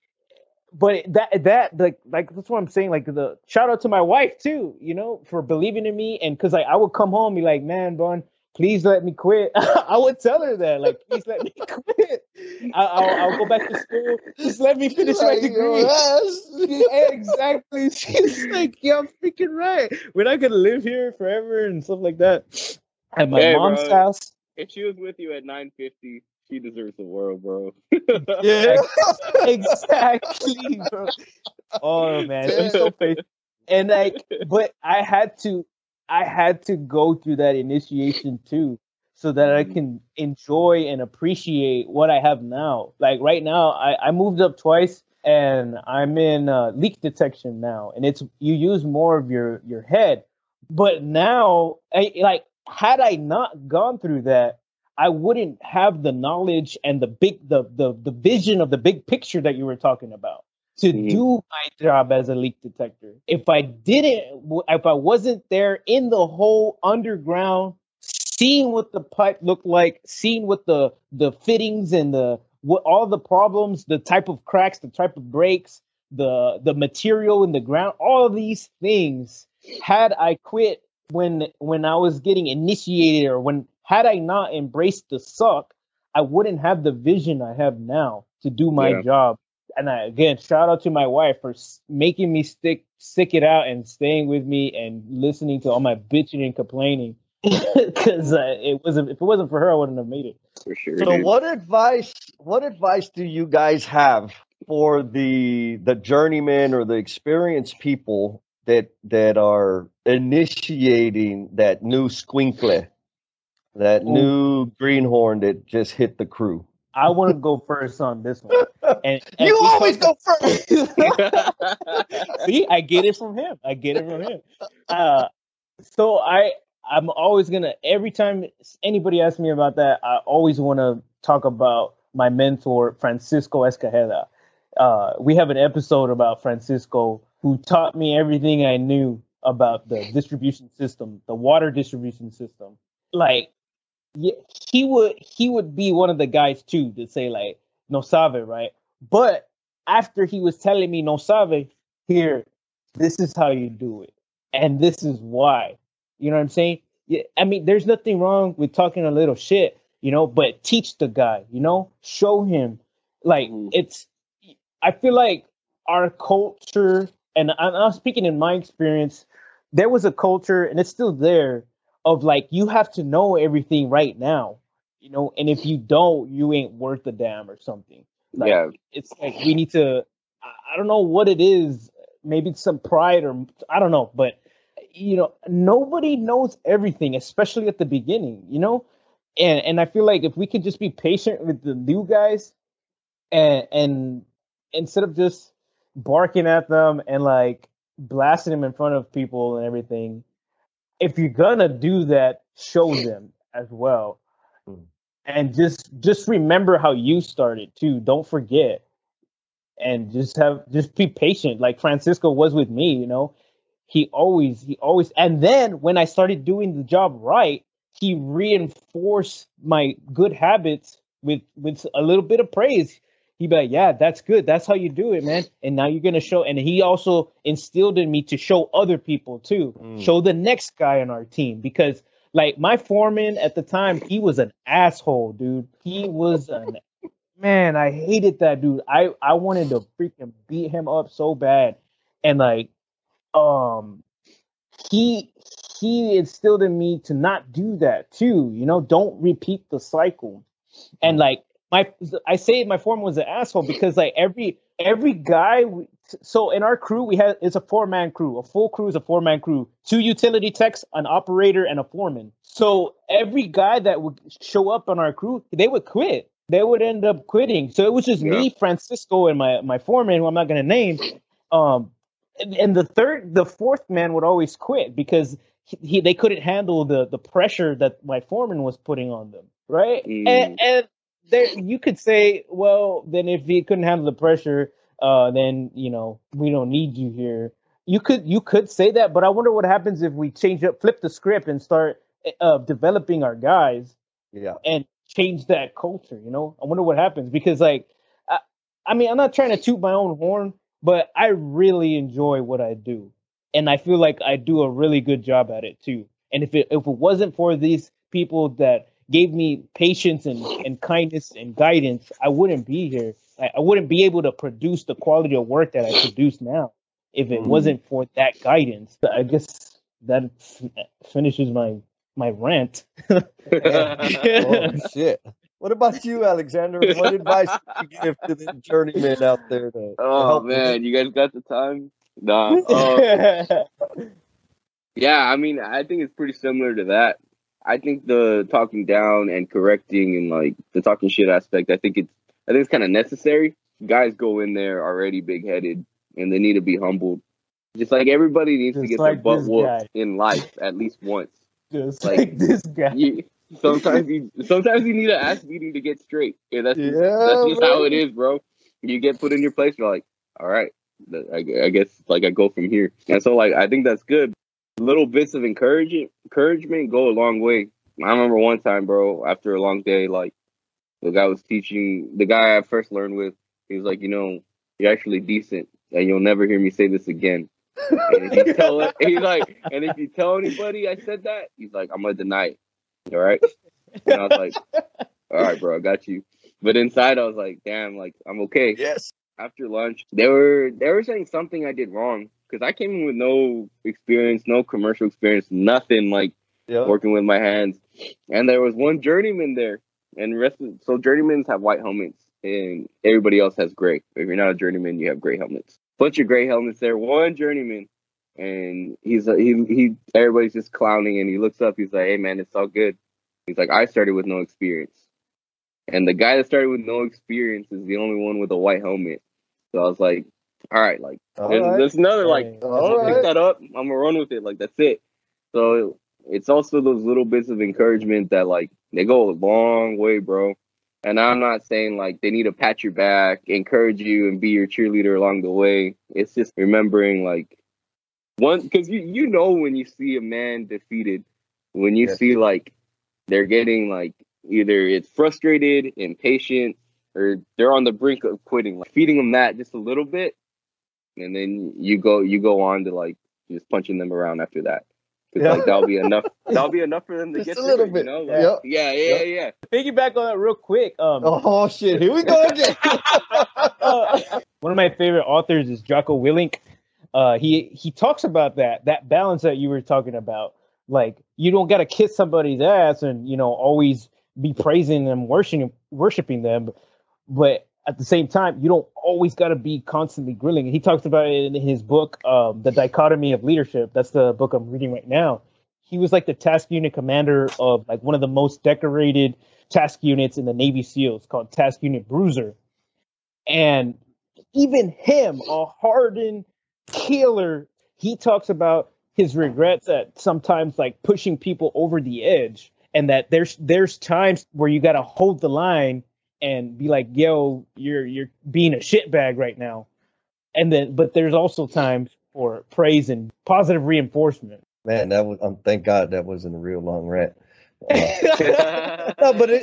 But that like that's what I'm saying. Like the shout out to my wife too, you know, for believing in me, and because I would come home and be like, man, Bon, please let me quit. I would tell her that, like, please let me quit. I'll go back to school. Just let me finish my degree. Yeah, exactly. She's like, yeah, I'm freaking right. We're not gonna live here forever and stuff like that. At my mom's bro. house. If she was with you at 950, she deserves the world, bro. Yeah. Exactly, bro. Oh man, she's so patient. And like, but I had to go through that initiation too, so that I can enjoy and appreciate what I have now. Like right now, I moved up twice, and I'm in leak detection now, and it's you use more of your head. But now, had I not gone through that, I wouldn't have the knowledge and the vision of the big picture that you were talking about to do my job as a leak detector. If I wasn't there in the whole underground, seeing what the pipe looked like, seeing what the fittings and all the problems, the type of cracks, the type of breaks, the material in the ground, all of these things, had I quit when I was getting initiated, or had I not embraced the suck, I wouldn't have the vision I have now to do my job. And again, shout out to my wife for making me stick it out and staying with me and listening to all my bitching and complaining. Because if it wasn't for her, I wouldn't have made it. For sure. So dude. what advice do you guys have for the journeyman or the experienced people that are initiating that new squinkle, that new greenhorn that just hit the crew? I want to go first on this one. And You always go first. See, I get it from him. So I'm always gonna, every time anybody asks me about that, I always want to talk about my mentor, Francisco Escajeda. We have an episode about Francisco, who taught me everything I knew about the distribution system, the water distribution system. Like, yeah, he would be one of the guys too to say like no sabe, right? But after he was telling me no sabe, here, this is how you do it, and this is why. You know what I'm saying? Yeah, I mean, there's nothing wrong with talking a little shit, but teach the guy, show him. Like it's, I feel like our culture, and I'm speaking in my experience, there was a culture, and it's still there, of like you have to know everything right now, and if you don't, you ain't worth a damn or something. Like, Yeah. it's like we need to. I don't know what it is. Maybe it's some pride, or I don't know, but nobody knows everything, especially at the beginning. And I feel like if we could just be patient with the new guys, and instead of just barking at them and like blasting them in front of people and everything, if you're gonna do that, show them as well. And just remember how you started too. Don't forget. And just be patient, like Francisco was with me. He always, and then when I started doing the job right, he reinforced my good habits with a little bit of praise. He'd be like, yeah, that's good, that's how you do it, man. And now you're gonna show. And he also instilled in me to show other people too. Show the next guy on our team, because like my foreman at the time, he was an asshole, dude. He was an Man, I hated that dude. I wanted to freaking beat him up so bad. And like he instilled in me to not do that too. Don't repeat the cycle. And like I say my foreman was an asshole because like every guy. So in our crew it's a 4-man crew. A full crew is a 4-man crew. 2 utility techs, an operator, and a foreman. So every guy that would show up on our crew, they would quit. They would end up quitting. So it was just me, Francisco, and my foreman, who I'm not gonna name. And the fourth man would always quit because they couldn't handle the pressure that my foreman was putting on them, right? And there you could say, well, then if he couldn't handle the pressure, then we don't need you here. You could say that, but I wonder what happens if we flip the script, and start developing our guys. Yeah. And change that culture. I wonder what happens, because like I mean, I'm not trying to toot my own horn, but I really enjoy what I do, and I feel like I do a really good job at it too. And if it wasn't for these people that gave me patience and kindness and guidance, I wouldn't be here. I wouldn't be able to produce the quality of work that I produce now if it wasn't for that guidance. I guess that finishes my rant. Oh shit! What about you, Alexander? What advice would you give to the journeyman out there? To help man, you guys got the time? Nah. Yeah, I mean, I think it's pretty similar to that. I think the talking down and correcting and like the talking shit aspect, I think it's kind of necessary. Guys go in there already big headed, and they need to be humbled. Just like everybody needs to get their butt whooped in life at least once. Just like this guy. Sometimes you need an ass beating to get straight. Yeah, that's just how it is, bro. You get put in your place, you're like, all right, I guess like I go from here. And so like I think that's good. Little bits of encouragement go a long way. I remember one time, bro, after a long day, like the guy was teaching, the guy I first learned with, he was like, you're actually decent, and you'll never hear me say this again. And if you tell anybody I said that, he's like, I'm gonna deny it. All right. And I was like, all right, bro, I got you. But inside I was like, damn, like I'm okay. Yes. After lunch, they were saying something I did wrong, because I came in with no experience, no commercial experience, nothing like working with my hands. And there was one journeyman there, and so journeymans have white helmets, and everybody else has gray. If you're not a journeyman, you have gray helmets. Bunch of gray helmets there. One journeyman, and he everybody's just clowning, and he looks up. He's like, "Hey man, it's all good." He's like, "I started with no experience," and the guy that started with no experience is the only one with a white helmet. So I was like, "All right, like there's another like, I'm gonna pick that up. I'm gonna run with it. Like that's it." So it's also those little bits of encouragement that like they go a long way, bro. And I'm not saying like they need to pat your back, encourage you, and be your cheerleader along the way. It's just remembering like because you know when you see a man defeated, when you see like they're getting like either it's frustrated, impatient, or they're on the brink of quitting. Like feeding them that just a little bit, and then you go on to like just punching them around after that. Because like that'll be enough. That'll be enough for them to Just get a through little it, bit. you know? Like, yeah. Piggyback on that real quick. Oh shit! Here we go again. One of my favorite authors is Jocko Willink. He talks about that balance that you were talking about. Like you don't gotta kiss somebody's ass and always be praising them, worshiping them, but at the same time, you don't always gotta be constantly grilling. He talks about it in his book, The Dichotomy of Leadership. That's the book I'm reading right now. He was like the task unit commander of like one of the most decorated task units in the Navy SEALs called Task Unit Bruiser. And even him, a hardened killer, he talks about his regrets at sometimes like pushing people over the edge, and that there's times where you got to hold the line and be like, yo, you're being a shitbag right now. And then, but there's also times for praise and positive reinforcement. Man, that was thank God that wasn't a real long rant. No, but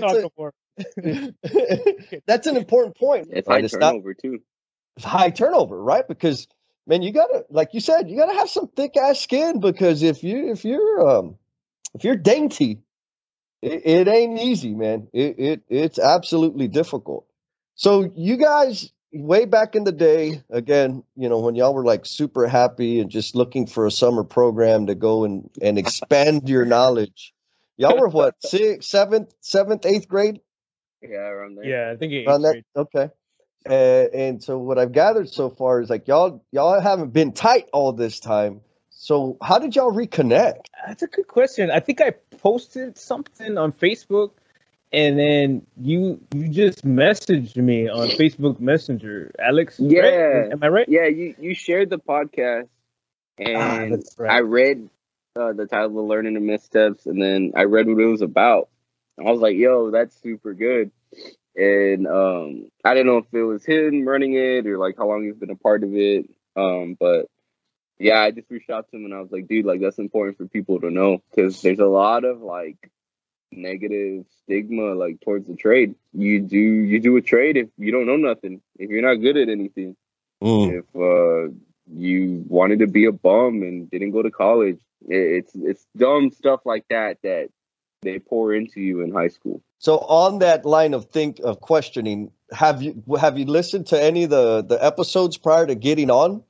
that's an important point. It's right? high turnover too. It's high turnover, right? Because man, you gotta, like you said, you gotta have some thick ass skin, because if you're dainty, it ain't easy, man. It's absolutely difficult. So you guys, way back in the day, again, when y'all were like super happy and just looking for a summer program to go and expand your knowledge, y'all were what, seventh, eighth grade? Yeah, around there. Yeah, I think Around that. Okay. And so what I've gathered so far is like y'all haven't been tight all this time. So how did y'all reconnect? That's a good question. I think I posted something on Facebook, and then you just messaged me on Facebook Messenger, Alex. Yeah, right? Am I right? Yeah, you shared the podcast, and that's right. I read the title of Learning the Missteps, and then I read what it was about. I was like, "Yo, that's super good." And I didn't know if it was him running it or like how long he's been a part of it. But yeah, I just reached out to him and I was like, dude, like that's important for people to know, because there's a lot of like negative stigma like towards the trade. You do a trade if you don't know nothing, if you're not good at anything, if you wanted to be a bum and didn't go to college. It's dumb stuff like that they pour into you in high school. So on that line of questioning, have you listened to any of the episodes prior to getting on?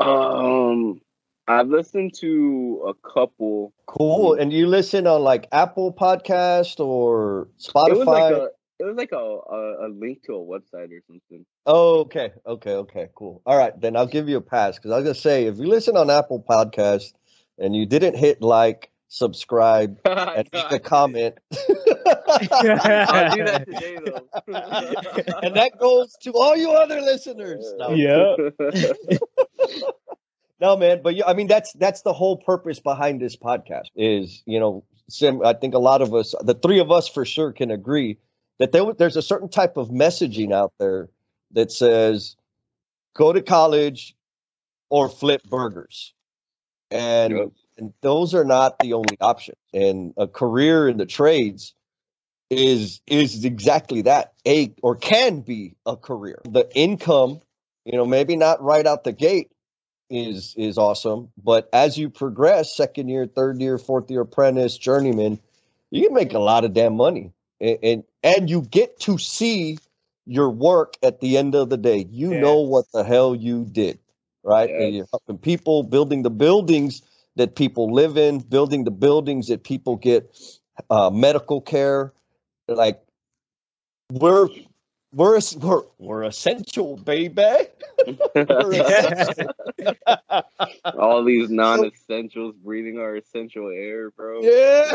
I've listened to a couple. Cool. And you listen on like Apple Podcast or Spotify? It was like a link to a website or something. Oh, okay, cool. All right, then I'll give you a pass, because I was gonna say, if you listen on Apple Podcast and you didn't hit like, subscribe, and leave a comment. I'll do that today, though. And that goes to all you other listeners. No. Yeah. No, man, but I mean, that's the whole purpose behind this podcast is, I think a lot of us, the three of us for sure, can agree that there's a certain type of messaging out there that says, go to college or flip burgers. And those are not the only options. And a career in the trades is exactly that, or can be a career. The income, maybe not right out the gate is awesome, but as you progress, second year, third year, fourth year apprentice, journeyman, you can make a lot of damn money, and you get to see your work at the end of the day. You know what the hell you did, right? Yes. And you're helping people, building the buildings that people live in, building the buildings that people get medical care. Like we're essential, baby. All these non-essentials breathing our essential air, bro. Yeah.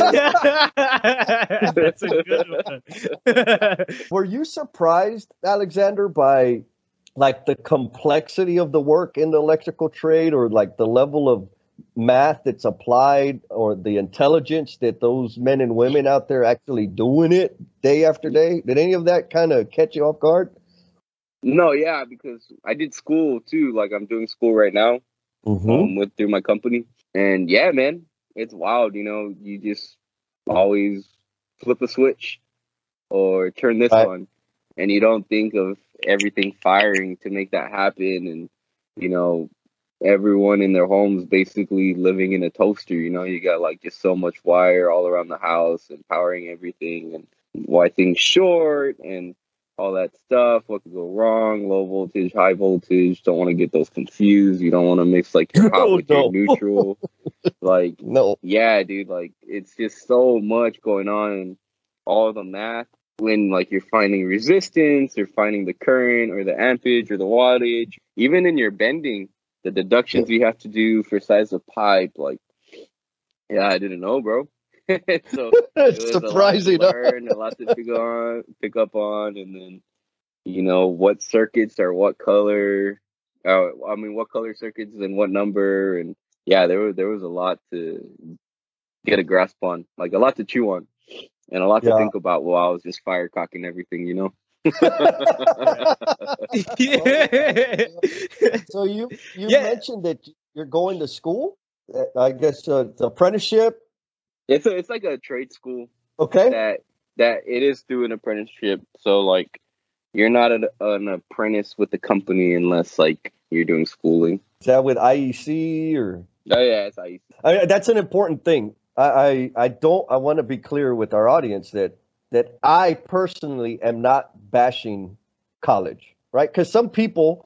That's a good one. Were you surprised, Alexander, by like the complexity of the work in the electrical trade, or like the level of math that's applied or the intelligence that those men and women out there actually doing it day after day? Did any of that kind of catch you off guard? No, yeah, because I did school too. Like I'm doing school right now, with through my company, and yeah, man, it's wild. You know, you just always flip a switch or turn this Right. on, and you don't think of everything firing to make that happen, and you know, everyone in their homes basically living in a toaster. You know, you got like just so much wire all around the house and powering everything, and why things short and all that stuff. What could go wrong? Low voltage, high voltage. Don't want to get those confused. You don't want to mix like your hot with your neutral. Like, No. yeah, dude. Like, it's just so much going on, and all the math. When like you're finding resistance or finding the current or the ampage or the wattage, even in your bending, the deductions you have to do for size of pipe, like, yeah, I didn't know, bro. So It's surprising. a lot to learn, a lot to pick up on, and then you know what circuits are what color. What color circuits and what number, and yeah, there was a lot to get a grasp on, like a lot to chew on, and a lot to think about while I was just fire cocking everything, you know. So you mentioned that you're going to school. I guess it's apprenticeship. It's like a trade school. Okay. That it is through an apprenticeship. So like you're not an apprentice with the company unless like you're doing schooling. Is that with IEC or? Oh yeah, it's IEC. That's an important thing. I want to be clear with our audience that I personally am not bashing college, right? Because some people,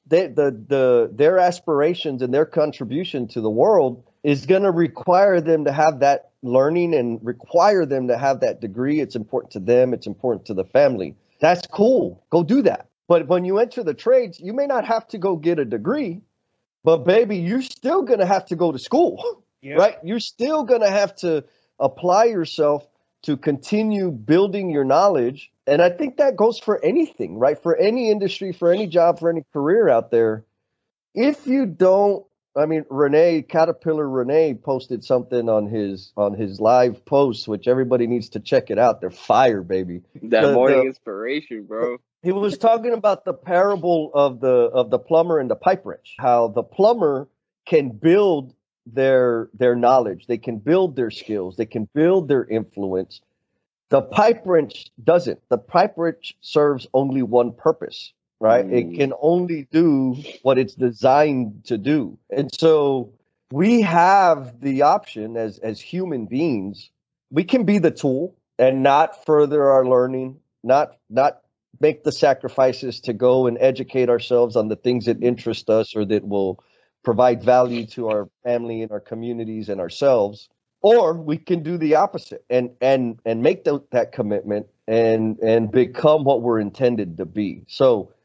their aspirations and their contribution to the world is going to require them to have that learning and require them to have that degree. It's important to them. It's important to the family. That's cool. Go do that. But when you enter the trades, you may not have to go get a degree, but baby, you're still going to have to go to school, right? You're still going to have to apply yourself to continue building your knowledge. And I think that goes for anything, right? For any industry, for any job, for any career out there. If you don't, Caterpillar Renee posted something on his live post, which everybody needs to check it out. They're fire, baby. That morning inspiration, bro. He was talking about the parable of the plumber and the pipe wrench, how the plumber can build their knowledge, they can build their skills, they can build their influence. The pipe wrench doesn't. The pipe wrench serves only one purpose, right? It can only do what it's designed to do. And so we have the option as human beings, we can be the tool and not further our learning, not make the sacrifices to go and educate ourselves on the things that interest us or that will provide value to our family and our communities and ourselves. Or we can do the opposite and make that commitment and become what we're intended to be. So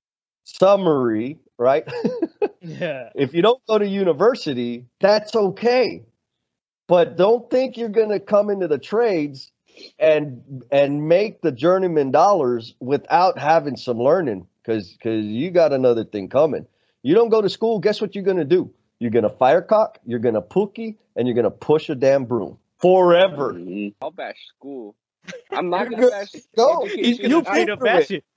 summary, right? Yeah. If you don't go to university, that's okay. But don't think you're going to come into the trades and make the journeyman dollars without having some learning, because you got another thing coming. You don't go to school, guess what you're going to do? You're going to firecock, you're going to pookie, and you're going to push a damn broom forever. I'll bash school. I'm not going to bash Go. You straight up bash it.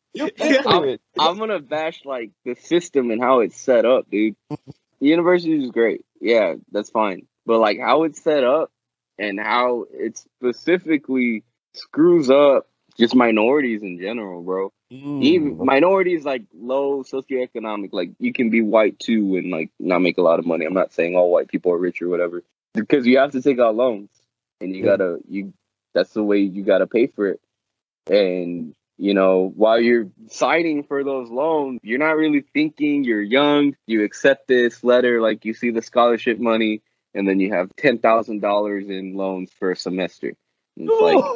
I'm going to bash like the system and how it's set up, dude. The university is great. Yeah, that's fine. But like how it's set up and how it specifically screws up just minorities in general, bro. Even minorities like low socioeconomic, like you can be white too and like not make a lot of money. I'm not saying all white people are rich or whatever, because you have to take out loans and that's the way you gotta pay for it. And you know, while you're signing for those loans, you're not really thinking. You're young. You accept this letter, like you see the scholarship money, and then you have $10,000 in loans for a semester. And it's like,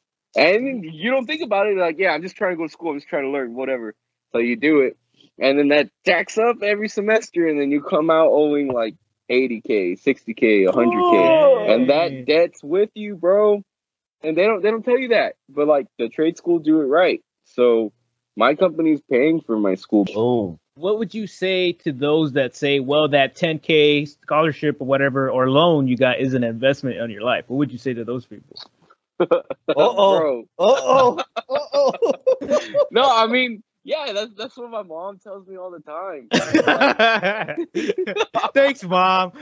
and you don't think about it. Like, yeah, I'm just trying to go to school. I'm just trying to learn, whatever. So you do it, and then that stacks up every semester, and then you come out owing like $80K, $60K, $100K, and that debt's with you, bro. And they don't tell you that, but like the trade school do it right. So my company's paying for my school. Oh, what would you say to those that say, well, that 10K scholarship or whatever or loan you got is an investment on your life? What would you say to those people? Bro. Uh-oh. No, I mean, yeah, that's what my mom tells me all the time. Thanks, Mom.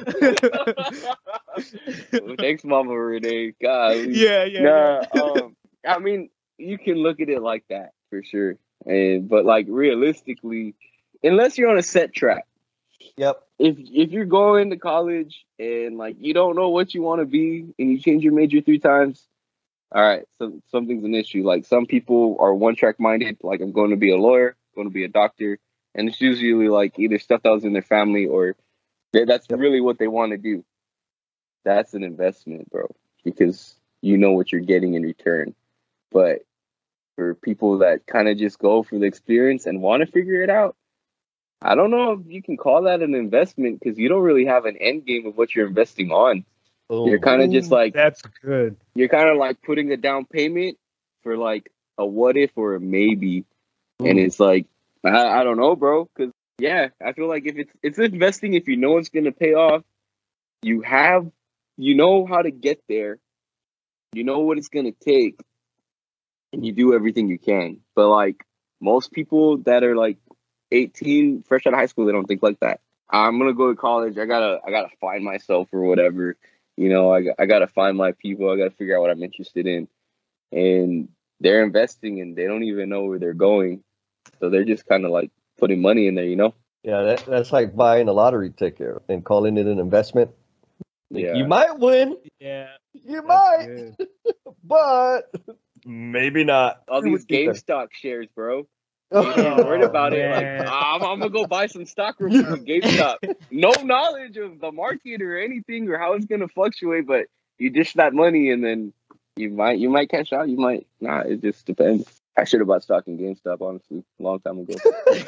Thanks, Mama Renee. God. Yeah. I mean, you can look at it like that for sure. But like realistically, unless you're on a set track. Yep. If you're going to college and like you don't know what you want to be and you change your major 3 times, all right, so something's an issue. Like some people are one track minded, like I'm going to be a lawyer, going to be a doctor, and it's usually like either stuff that was in their family or that's really what they want to do. That's an investment, bro, because you know what you're getting in return. But for people that kind of just go for the experience and want to figure it out, I don't know if you can call that an investment because you don't really have an end game of what you're investing on. You're kind of just like, that's good. You're kind of like putting a down payment for like a what if or a maybe. And it's like, I don't know, bro. Because, yeah, I feel like if it's investing, if you know it's going to pay off, you know how to get there. You know what it's going to take. And you do everything you can. But like most people that are like 18, fresh out of high school, they don't think like that. I'm going to go to college. I gotta find myself or whatever. You know, I got to find my people. I got to figure out what I'm interested in. And they're investing and they don't even know where they're going. So they're just kind of like putting money in there, you know? Yeah, that's like buying a lottery ticket and calling it an investment. Yeah. You might win. Yeah. You might. But maybe not. All these GameStop shares, bro. Oh, You're worried about man. it. Like, I'm going to go buy some stock real quick from GameStop. No knowledge of the market or anything or how it's going to fluctuate, but you dish that money and then you might cash out. You might not. It just depends. I should have bought stock in GameStop, honestly, a long time ago.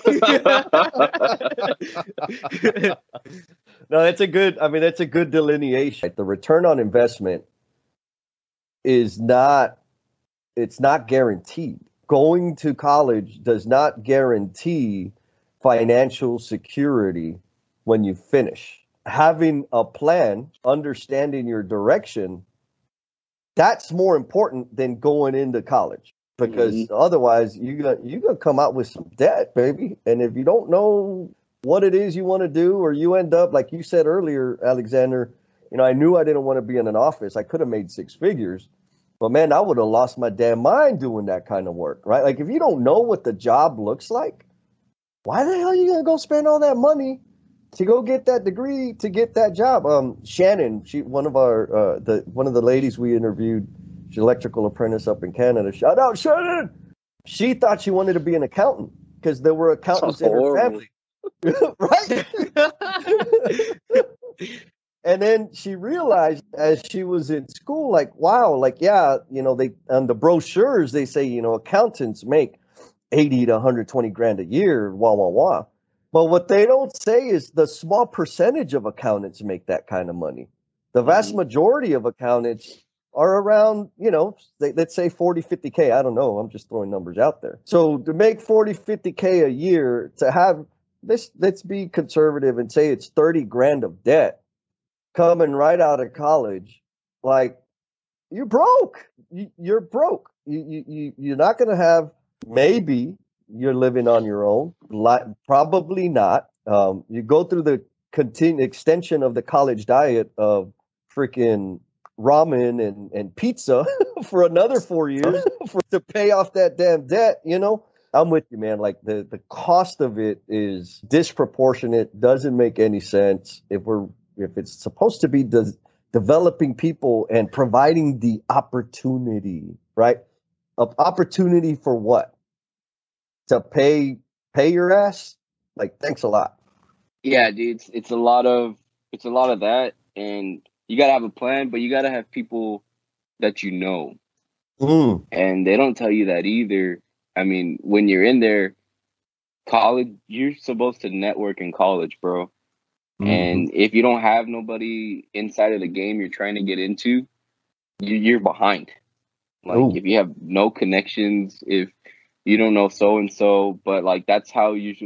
No, that's a good delineation. The return on investment it's not guaranteed. Going to college does not guarantee financial security when you finish. Having a plan, understanding your direction, that's more important than going into college. Because otherwise, you're gonna come out with some debt, baby. And if you don't know what it is you want to do, or you end up, like you said earlier, Alexander, I knew I didn't want to be in an office. I could have made 6 figures, but man, I would have lost my damn mind doing that kind of work, right? Like if you don't know what the job looks like, why the hell are you gonna go spend all that money to go get that degree to get that job? Shannon, one of the ladies we interviewed, she's an electrical apprentice up in Canada. Shout out, Shannon. She thought she wanted to be an accountant because there were accountants in her family. Right? And then she realized as she was in school, like, wow, like, yeah, they on the brochures, they say, accountants make 80 to 120 grand a year, wah, wah, wah. But what they don't say is the small percentage of accountants make that kind of money. The vast majority of accountants are around, let's say 40, 50K. I don't know. I'm just throwing numbers out there. So to make 40, 50K a year, to have this, let's be conservative and say it's 30 grand of debt coming right out of college, like you're broke. You're broke. You're not going to have, maybe you're living on your own. Probably not. You go through the extension of the college diet of freaking ramen and pizza for another 4 years to pay off that damn debt, I'm with you, man. Like the cost of it is disproportionate, doesn't make any sense. If it's supposed to be developing people and providing the opportunity, right? Of opportunity for what? To pay your ass? Like, thanks a lot. Yeah, dude, it's a lot of that, and you gotta have a plan, but you gotta have people that you know. And they don't tell you that either. I mean, when you're in there, college, you're supposed to network in college, bro. And if you don't have nobody inside of the game you're trying to get into, you're behind. Like if you have no connections, if you don't know so and so, but like that's how usually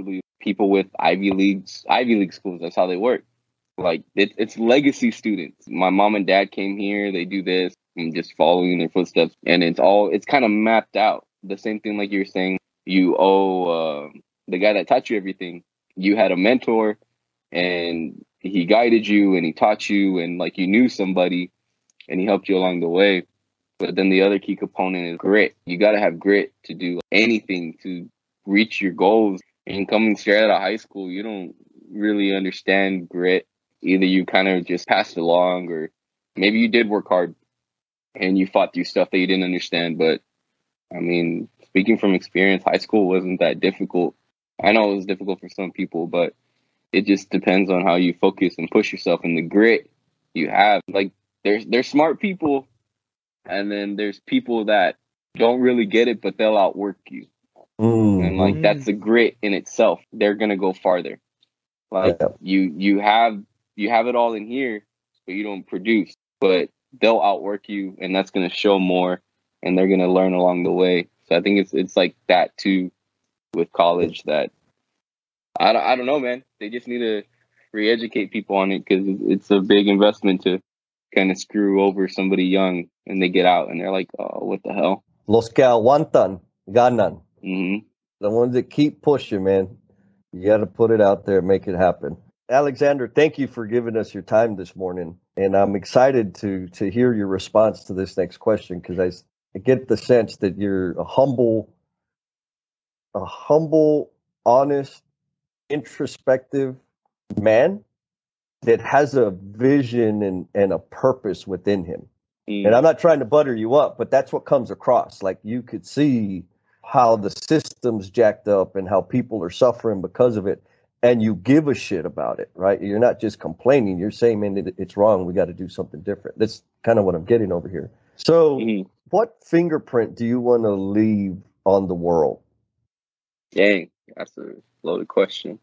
people with Ivy League schools. That's how they work. Like it's legacy students. My mom and dad came here. They do this. I'm just following in their footsteps, and it's kind of mapped out. The same thing, like you were saying, you owe the guy that taught you everything. You had a mentor, and he guided you, and he taught you, and like you knew somebody, and he helped you along the way. But then the other key component is grit. You got to have grit to do anything to reach your goals. And coming straight out of high school, you don't really understand grit. Either you kind of just passed along, or maybe you did work hard and you fought through stuff that you didn't understand. But I mean, speaking from experience, high school wasn't that difficult. I know it was difficult for some people, but it just depends on how you focus and push yourself and the grit you have. Like there's smart people, and then there's people that don't really get it, but they'll outwork you. And like that's the grit in itself. They're gonna go farther. Like you have it all in here, but you don't produce. But they'll outwork you, and that's gonna show more, and they're gonna learn along the way. So I think it's like that too with college. That I don't know, man. They just need to re-educate people on it, because it's a big investment to kind of screw over somebody young, and they get out and they're like, oh, what the hell? Los que aguantan, ganan. Mm-hmm. The ones that keep pushing, man. You got to put it out there, make it happen. Alexander, thank you for giving us your time this morning. And I'm excited to hear your response to this next question, because I get the sense that you're a humble, honest, introspective man that has a vision and a purpose within him. And I'm not trying to butter you up, but that's what comes across. Like, you could see how the system's jacked up and how people are suffering because of it, and you give a shit about it, right? You're not just complaining. You're saying, man, it's wrong. We got to do something different. That's kind of what I'm getting over here. So what fingerprint do you want to leave on the world? Dang, that's a loaded question.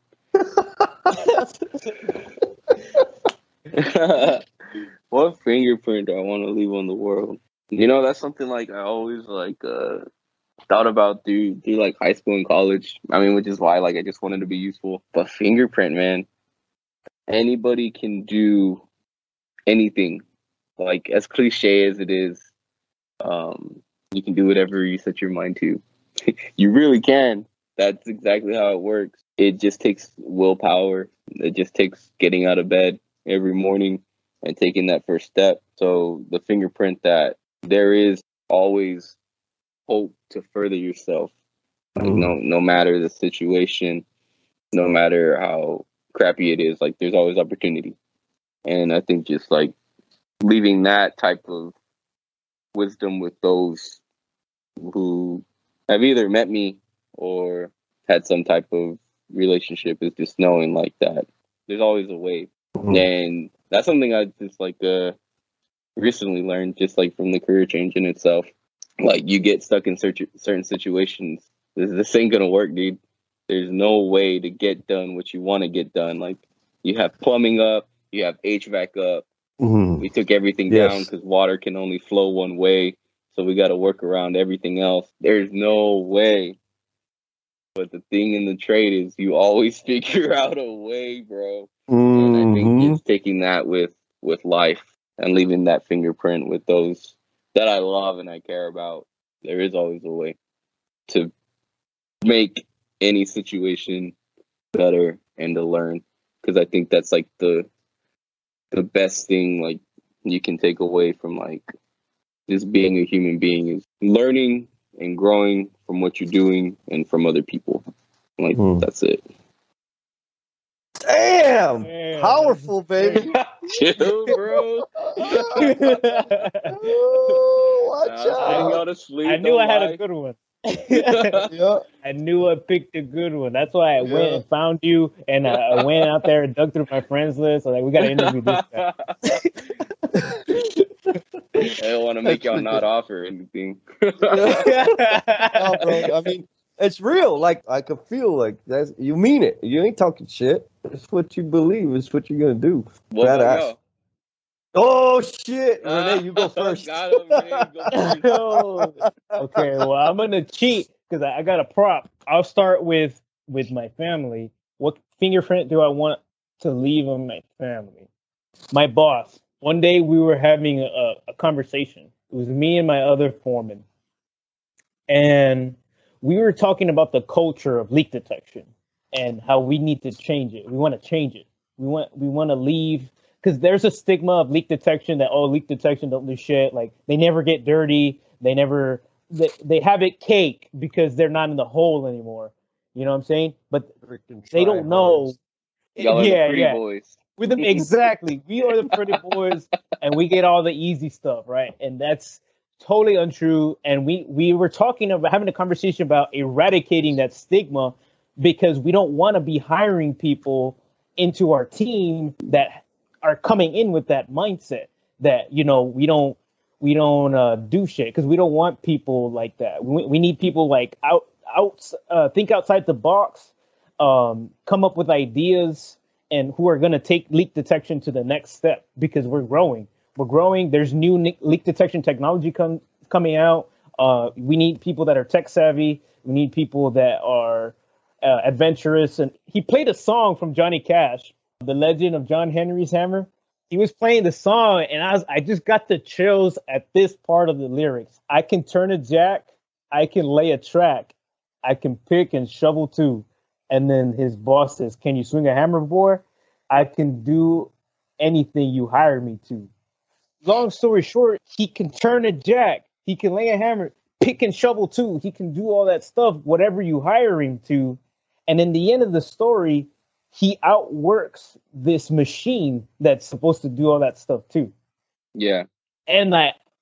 What fingerprint do I want to leave on the world? You know, that's something like I always thought about through like high school and college. I mean, which is why like I just wanted to be useful. But fingerprint, man, anybody can do anything. Like, as cliche as it is, you can do whatever you set your mind to. You really can. That's exactly how it works. It just takes willpower. It just takes getting out of bed every morning and taking that first step. So the fingerprint that there is always hope to further yourself. Like, no matter the situation, no matter how crappy it is, like, there's always opportunity. And I think just like leaving that type of wisdom with those who have either met me or had some type of relationship is just knowing like that there's always a way. And that's something I just like recently learned, just like from the career change in itself. Like, you get stuck in certain situations. This ain't gonna work, dude. There's no way to get done what you want to get done. Like, you have plumbing up, you have HVAC up. We took everything down because water can only flow one way. So we got to work around everything else. There's no way. But the thing in the trade is you always figure out a way, bro. And I think it's taking that with life and leaving that fingerprint with those that I love and I care about. There is always a way to make any situation better and to learn. Because I think that's like the best thing like you can take away from like just being a human being is learning and growing from what you're doing and from other people. Like, that's it. Damn! Powerful, baby. Chill, bro. Watch out. I knew I had a good one. I knew I picked a good one. That's why I went and found you, and I went out there and dug through my friends list. I'm like, we got to interview this guy. I don't want to make y'all not offer anything. No, bro. I mean, it's real. Like, I could feel like you mean it. You ain't talking shit. It's what you believe. It's what you're gonna do. Badass. Oh shit, Renee, you go first. Got him, Renee, go first. Okay, well, I'm gonna cheat because I got a prop. I'll start with my family. fingerprint do I want to leave on my family? My boss. One day we were having a conversation. It was me and my other foreman, and we were talking about the culture of leak detection and how we need to change it. We want to change it. We want to leave because there's a stigma of leak detection that leak detection don't do shit. Like they never get dirty. They have it cake because they're not in the hole anymore. You know what I'm saying? But they don't know. Y'all are the pretty boys. With them, exactly. We are the pretty boys, and we get all the easy stuff, right? And that's totally untrue. And we were talking about having a conversation about eradicating that stigma because we don't want to be hiring people into our team that are coming in with that mindset that we don't do shit because we don't want people like that. We need people like think outside the box, come up with ideas, and who are going to take leak detection to the next step because we're growing. There's new leak detection technology coming out. We need people that are tech savvy. We need people that are adventurous. And he played a song from Johnny Cash, The Legend of John Henry's Hammer. He was playing the song, and I just got the chills at this part of the lyrics. I can turn a jack. I can lay a track. I can pick and shovel too. And then his boss says, "Can you swing a hammer, boy? I can do anything you hire me to." Long story short, he can turn a jack. He can lay a hammer, pick and shovel too. He can do all that stuff, whatever you hire him to. And in the end of the story, he outworks this machine that's supposed to do all that stuff too. Yeah. And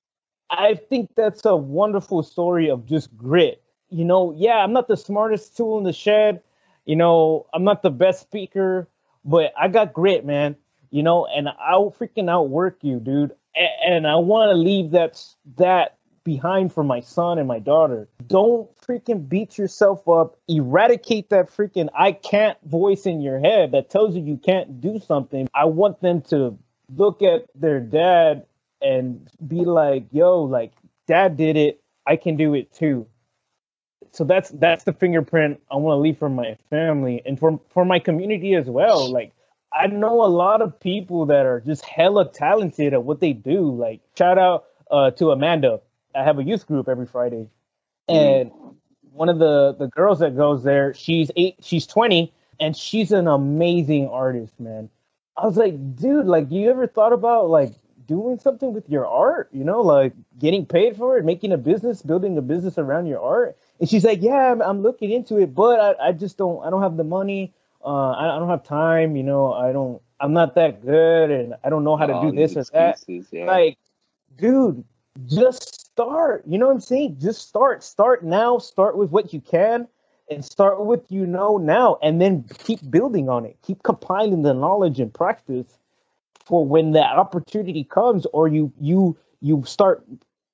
I think that's a wonderful story of just grit. I'm not the smartest tool in the shed. I'm not the best speaker, but I got grit, man. And I'll freaking outwork you, dude. And I want to leave that behind for my son and my daughter. Don't freaking beat yourself up. Eradicate that freaking I can't voice in your head that tells you can't do something. I want them to look at their dad and be like, yo, like dad did it. I can do it too. So that's the fingerprint I want to leave for my family and for my community as well. Like I know a lot of people that are just hella talented at what they do. Like shout out to Amanda. I have a youth group every Friday, and one of the girls that goes there, she's 20, and she's an amazing artist, man. I was like, dude, like you ever thought about like doing something with your art? Like getting paid for it, making a business, building a business around your art. And she's like, yeah, I'm looking into it, but I just don't have the money. I don't have time. I'm not that good, and I don't know how to do this or that. Yeah. Like, dude, just start. You know what I'm saying? Just start. Start now. Start with what you can, and start with now, and then keep building on it. Keep compiling the knowledge and practice for when the opportunity comes, or you start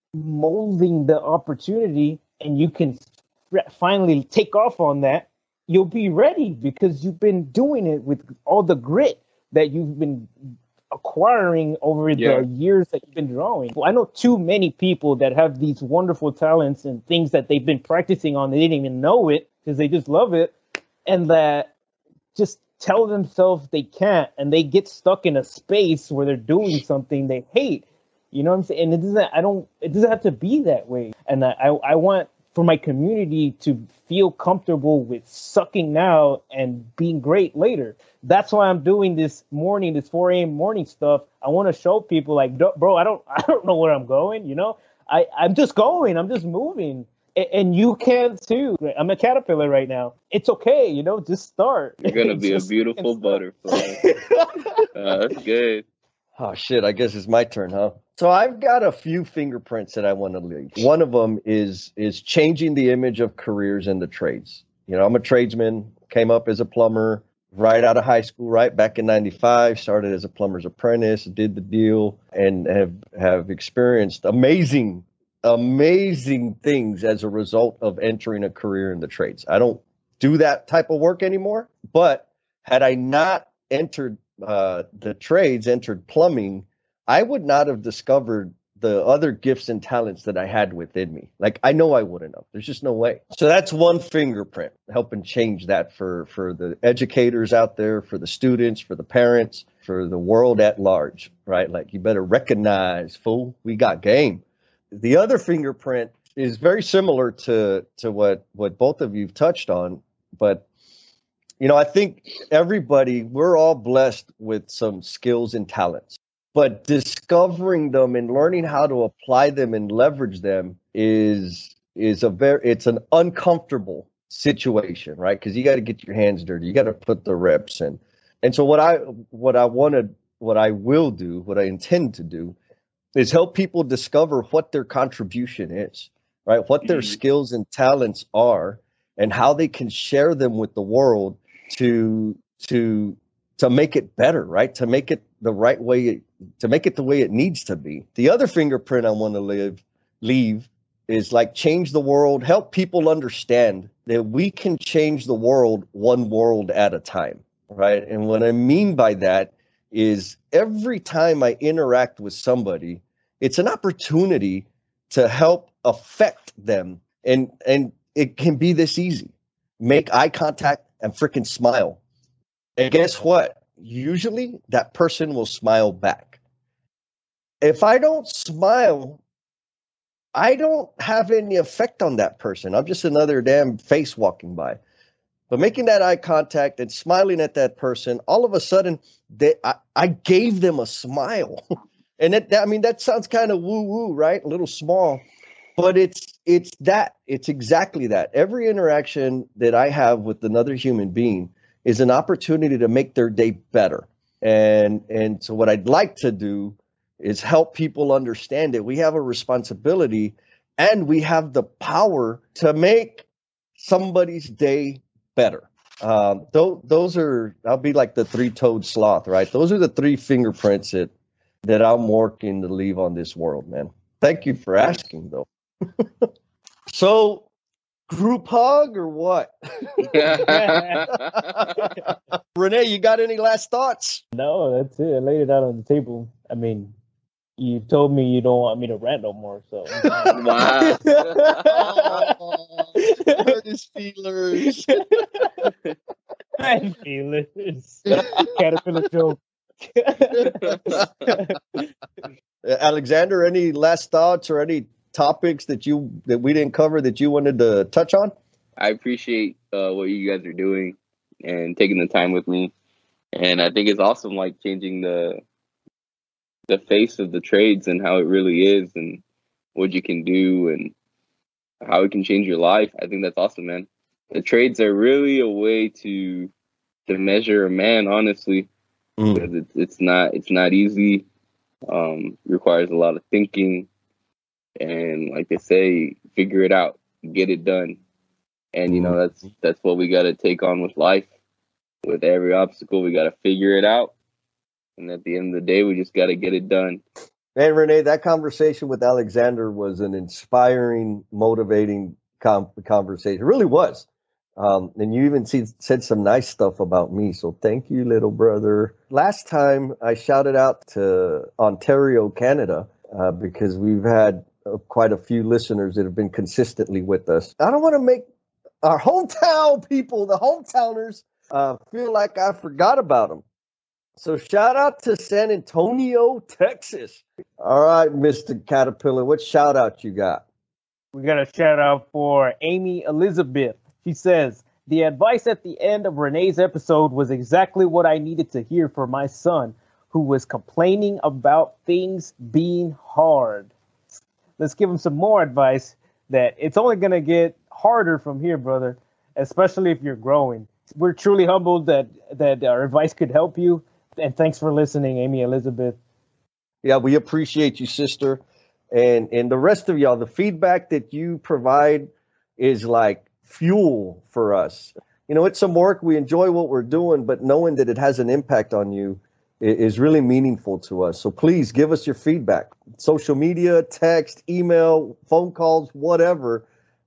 molding the opportunity, and you can finally take off on that. You'll be ready because you've been doing it with all the grit that you've been acquiring over the years that you've been drawing. Well, I know too many people that have these wonderful talents and things that they've been practicing on. They didn't even know it because they just love it, and that just tell themselves they can't, and they get stuck in a space where they're doing something they hate. You know what I'm saying? And it doesn't have to be that way. And I want for my community to feel comfortable with sucking now and being great later. That's why I'm doing this 4 a.m. morning stuff. I want to show people like, bro, I don't know where I'm going. I'm just going. I'm just moving. And you can too. I'm a caterpillar right now. It's okay. Just start. You're going to be a beautiful butterfly. That's good. Oh, shit. I guess it's my turn, huh? So I've got a few fingerprints that I want to leave. One of them is changing the image of careers in the trades. I'm a tradesman, came up as a plumber right out of high school, right back in 95, started as a plumber's apprentice, did the deal, and have experienced amazing things as a result of entering a career in the trades. I don't do that type of work anymore, but had I not entered the trades, entered plumbing, I would not have discovered the other gifts and talents that I had within me. Like, I know I wouldn't have. There's just no way. So that's one fingerprint, helping change that for the educators out there, for the students, for the parents, for the world at large, right? Like, you better recognize, fool, we got game. The other fingerprint is very similar to what both of you've touched on, but I think everybody, we're all blessed with some skills and talents. But discovering them and learning how to apply them and leverage them is it's an uncomfortable situation, right? Because you got to get your hands dirty. You got to put the reps in. And so what I intend to do is help people discover what their contribution is, right? What their skills and talents are, and how they can share them with the world to make it better, right? To make it the right way, to make it the way it needs to be. The other fingerprint I want to leave is like change the world, help people understand that we can change the world one world at a time, right? And what I mean by that is every time I interact with somebody, it's an opportunity to help affect them. And it can be this easy. Make eye contact and freaking smile. And guess what? Usually that person will smile back. If I don't smile, I don't have any effect on that person. I'm just another damn face walking by. But making that eye contact and smiling at that person, all of a sudden, I gave them a smile. And that sounds kind of woo-woo, right? A little small. But it's exactly that. Every interaction that I have with another human being is an opportunity to make their day better. And so what I'd like to do is help people understand that we have a responsibility and we have the power to make somebody's day better. Those are, I'll be like the three-toed sloth, right? Those are the three fingerprints that I'm working to leave on this world, man. Thank you for asking, though. So, group hug or what? Renee, you got any last thoughts? No, that's it. I laid it out on the table. I mean, you told me you don't want me to rant no more, so. Wow. Hurt his feelers. Feelers. Caterpillar joke. Alexander, any last thoughts or any topics that we didn't cover that you wanted to touch on? I appreciate what you guys are doing and taking the time with me, and I think it's awesome, like changing the face of the trades and how it really is, and what you can do, and how it can change your life. I think that's awesome, man. The trades are really a way to measure a man, honestly, because it's not easy. Requires a lot of thinking. And like they say, figure it out, get it done. And, that's what we got to take on with life. With every obstacle, we got to figure it out. And at the end of the day, we just got to get it done. Man, Renee, that conversation with Alexander was an inspiring, motivating conversation. It really was. And you even said some nice stuff about me. So thank you, little brother. Last time I shouted out to Ontario, Canada, because we've had quite a few listeners that have been consistently with us. I don't want to make our hometown people, the hometowners, feel like I forgot about them. So shout out to San Antonio, Texas. All right, Mr. Caterpillar, what shout out you got? We got a shout out for Amy Elizabeth. She says, the advice at the end of Renee's episode was exactly what I needed to hear for my son, who was complaining about things being hard. Let's give him some more advice that it's only going to get harder from here, brother, especially if you're growing. We're truly humbled that our advice could help you. And thanks for listening, Amy Elizabeth. Yeah, we appreciate you, sister. And the rest of y'all, the feedback that you provide is like fuel for us. It's some work. We enjoy what we're doing, but knowing that it has an impact on you is really meaningful to us. So please give us your feedback. Social media, text, email, phone calls, whatever.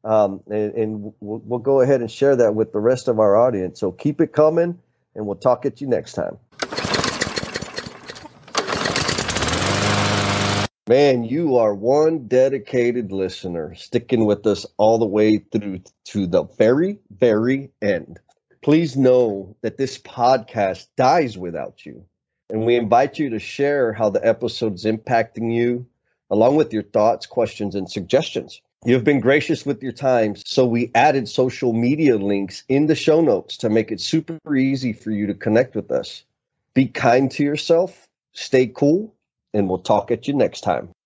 And we'll go ahead and share that with the rest of our audience. So keep it coming, and we'll talk at you next time. Man, you are one dedicated listener, sticking with us all the way through to the very, very end. Please know that this podcast dies without you, and we invite you to share how the episode's impacting you, along with your thoughts, questions, and suggestions. You've been gracious with your time, so we added social media links in the show notes to make it super easy for you to connect with us. Be kind to yourself, stay cool, and we'll talk at you next time.